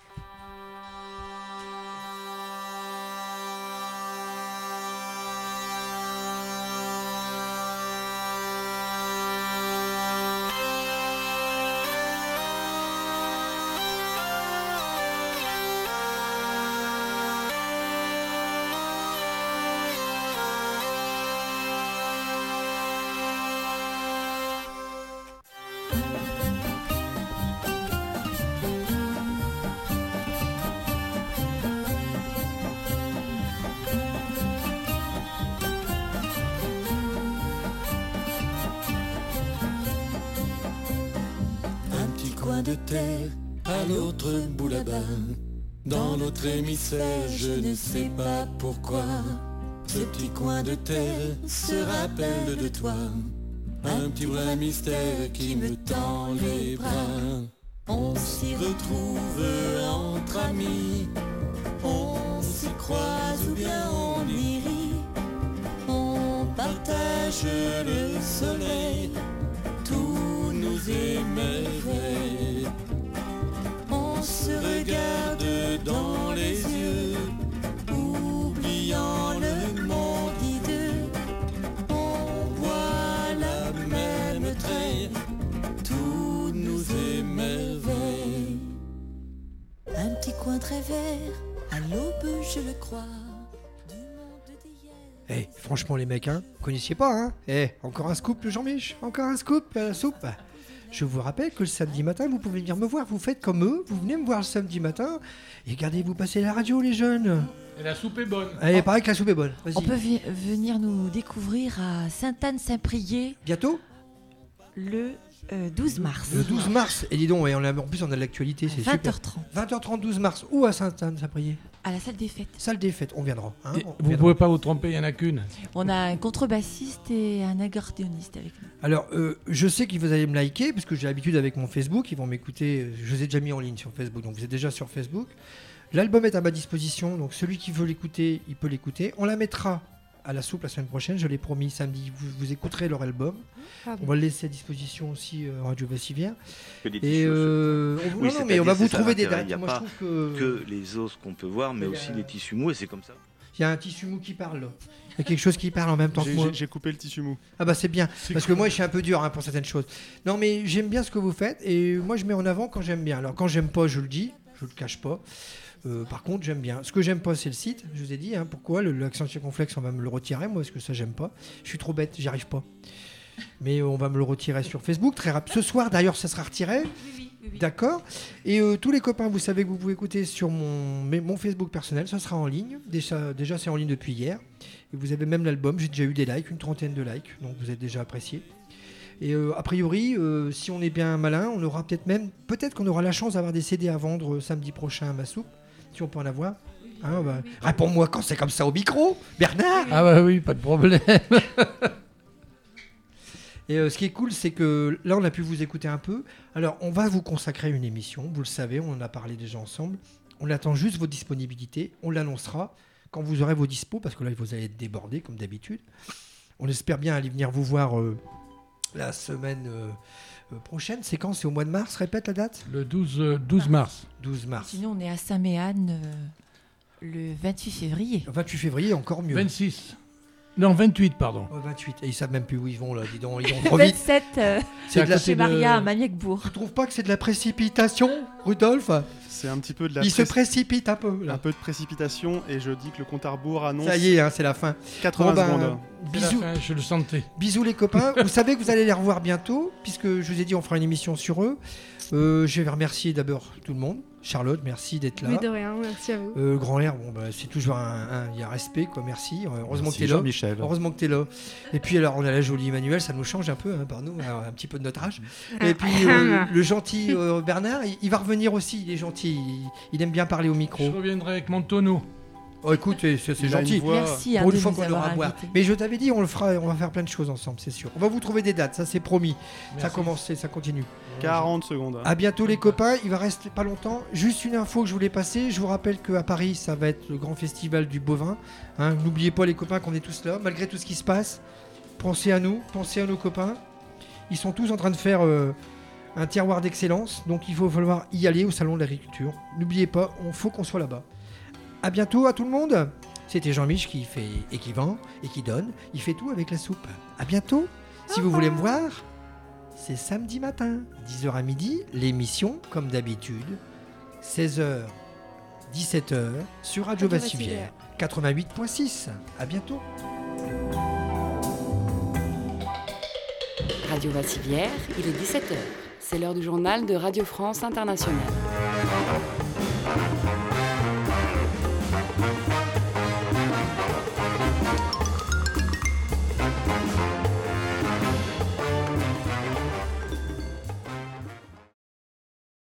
Un petit coin de terre à l'autre bout là-bas. Dans l'autre hémisphère, je ne sais pas pourquoi. Ce petit coin de terre se rappelle de toi. Un petit brin mystère qui me tend les bras. On s'y retrouve entre amis. On s'y croise ou bien on y rit. On partage le soleil, tout nous émerveille. On se regarde dans les yeux, oubliant le monde hideux. On voit la même treille, tout nous émerveille. Un petit coin très vert, à l'aube je le crois. Eh, franchement les mecs, hein, vous connaissiez pas, hein. Eh, encore un scoop le Jean-Mich, encore un scoop à la soupe. Je vous rappelle que le samedi matin, vous pouvez venir me voir, vous faites comme eux, vous venez me voir le samedi matin, et regardez, vous passez la radio les jeunes. Et la soupe est bonne. Allez, pareil que la soupe est bonne, vas-y. On peut vi- venir nous découvrir à Sainte-Anne-Saint-Priest. Bientôt Le euh, douze mars. Le douze mars, et dis donc, et on a, en plus on a de l'actualité, c'est vingt super. heures trente. vingt heures trente, douze mars, où à Sainte-Anne-Saint-Priest? À la salle des fêtes. Salle des fêtes, on viendra. Hein, Et on vous viendra. pouvez pas vous tromper, il y en a qu'une. On a un contrebassiste et un accordéoniste avec nous. Alors, euh, je sais que vous allez me liker, parce que j'ai l'habitude avec mon Facebook, ils vont m'écouter, euh, je vous ai déjà mis en ligne sur Facebook, donc vous êtes déjà sur Facebook. L'album est à ma disposition, donc celui qui veut l'écouter, il peut l'écouter. On la mettra à la soupe la semaine prochaine, je l'ai promis, samedi, vous, vous écouterez leur album. Pardon. On va le laisser à disposition aussi euh, Radio Vassivière. Que des Et tissus euh, on, Oui, non, non, mais on va c'est-à-dire, vous c'est ça trouver des l'intérêt. dates. Il n'y a Moi, pas je trouve que... que les os qu'on peut voir, mais Il y a- aussi les tissus mous, et c'est comme ça. Il y a un tissu mou qui parle, là. Il y a quelque chose qui parle en même temps que J'ai- moi. j'ai- J'ai coupé le tissu mou. Ah bah c'est bien, C'est parce cool. que moi je suis un peu dur hein, pour certaines choses. Non mais j'aime bien ce que vous faites, et moi je mets en avant quand j'aime bien. Alors quand j'aime pas, je le dis, je le cache pas. Euh, par contre j'aime bien. Ce que j'aime pas c'est le site, je vous ai dit, hein, pourquoi, le- l'accent circonflexe on va me le retirer, moi parce que ça j'aime pas. Je suis trop bête, j'y arrive pas. Mais euh, on va me le retirer sur Facebook très rapide. Ce soir d'ailleurs ça sera retiré. D'accord. Et euh, tous les copains, vous savez que vous pouvez écouter sur mon, mes- mon Facebook personnel, ça sera en ligne. Déjà, déjà c'est en ligne depuis hier. Et vous avez même l'album, j'ai déjà eu des likes, une trentaine de likes, donc vous êtes déjà apprécié. Et euh, a priori, euh, si on est bien malin, on aura peut-être même, peut-être qu'on aura la chance d'avoir des C D à vendre euh, samedi prochain à ma soupe, si on peut en avoir. Hein, bah, réponds-moi quand c'est comme ça au micro, Bernard. Ah bah oui, pas de problème. Et euh, ce qui est cool, c'est que là, on a pu vous écouter un peu. Alors, on va vous consacrer une émission, vous le savez, on en a parlé déjà ensemble. On attend juste vos disponibilités, on l'annoncera quand vous aurez vos dispos, parce que là, vous allez être débordés, comme d'habitude. On espère bien aller venir vous voir euh, la semaine euh, euh, prochaine. C'est quand? C'est au mois de mars, répète la date? Le douze, euh, douze mars. douze mars. Sinon, on est à Saint-Méane euh, le vingt-huit février. Le vingt-huit février, encore mieux. vingt-six. Non, vingt-huit, pardon. Oh, vingt-huit. Et ils savent même plus où ils vont, là. Dis donc, ils vont trop vite. vingt-sept, euh, C'est de la- chez Maria à Maniac-Bourg. Tu trouves pas que c'est de la précipitation, Rudolf? C'est un petit peu de la Il se pré- précipite un peu, là. un peu de précipitation, et je dis que le compte à rebours annonce Ça y est, hein, c'est la fin. quatre-vingts Bon, ben, secondes. C'est la Bisous. fin, je le sentais. Bisous les copains. Vous savez que vous allez les revoir bientôt, puisque je vous ai dit on fera une émission sur eux. Euh, je vais remercier d'abord tout le monde. Charlotte, merci d'être là. Oui, de rien, merci à vous. Euh, Grand Air, bon, bah, c'est toujours un, un- il y a respect, quoi. Merci. Euh, Heureusement Merci, que t'es là. Jean-Michel. Heureusement que t'es là. Et puis alors, on a la jolie Emmanuel, ça nous change un peu, hein, par nous, alors, un petit peu de notre âge. Et puis euh, le gentil euh, Bernard, il, il va revenir aussi. Il est gentil. Il, il aime bien parler au micro. Je reviendrai avec mon tonneau. Oh, écoute, c'est c'est Il a une gentil. voix- Merci hein, Pour de une fois nous qu'on avoir aura à boire. invités. Mais je t'avais dit, on le fera, on va faire plein de choses ensemble, c'est sûr. On va vous trouver des dates, ça c'est promis. Ça Merci. commence, et ça continue. quarante secondes. À bientôt les copains, il va rester pas longtemps. Juste une info que je voulais passer, je vous rappelle qu'à Paris, ça va être le grand festival du bovin. Hein, n'oubliez pas les copains qu'on est tous là, malgré tout ce qui se passe. Pensez à nous, pensez à nos copains. Ils sont tous en train de faire euh, un terroir d'excellence, donc il faut falloir y aller au salon de l'agriculture. N'oubliez pas, il faut qu'on soit là-bas. À bientôt à tout le monde. C'était Jean-Mich qui fait et qui vend et qui donne. Il fait tout avec la soupe. À bientôt. Si vous voulez me voir, c'est samedi matin, dix heures à midi, l'émission, comme d'habitude, seize heures, dix-sept heures, sur Radio Radio Vassivière, Vassivière. quatre-vingt-huit point six. À bientôt. Radio Vassivière, il est dix-sept heures. C'est l'heure du journal de Radio France Internationale.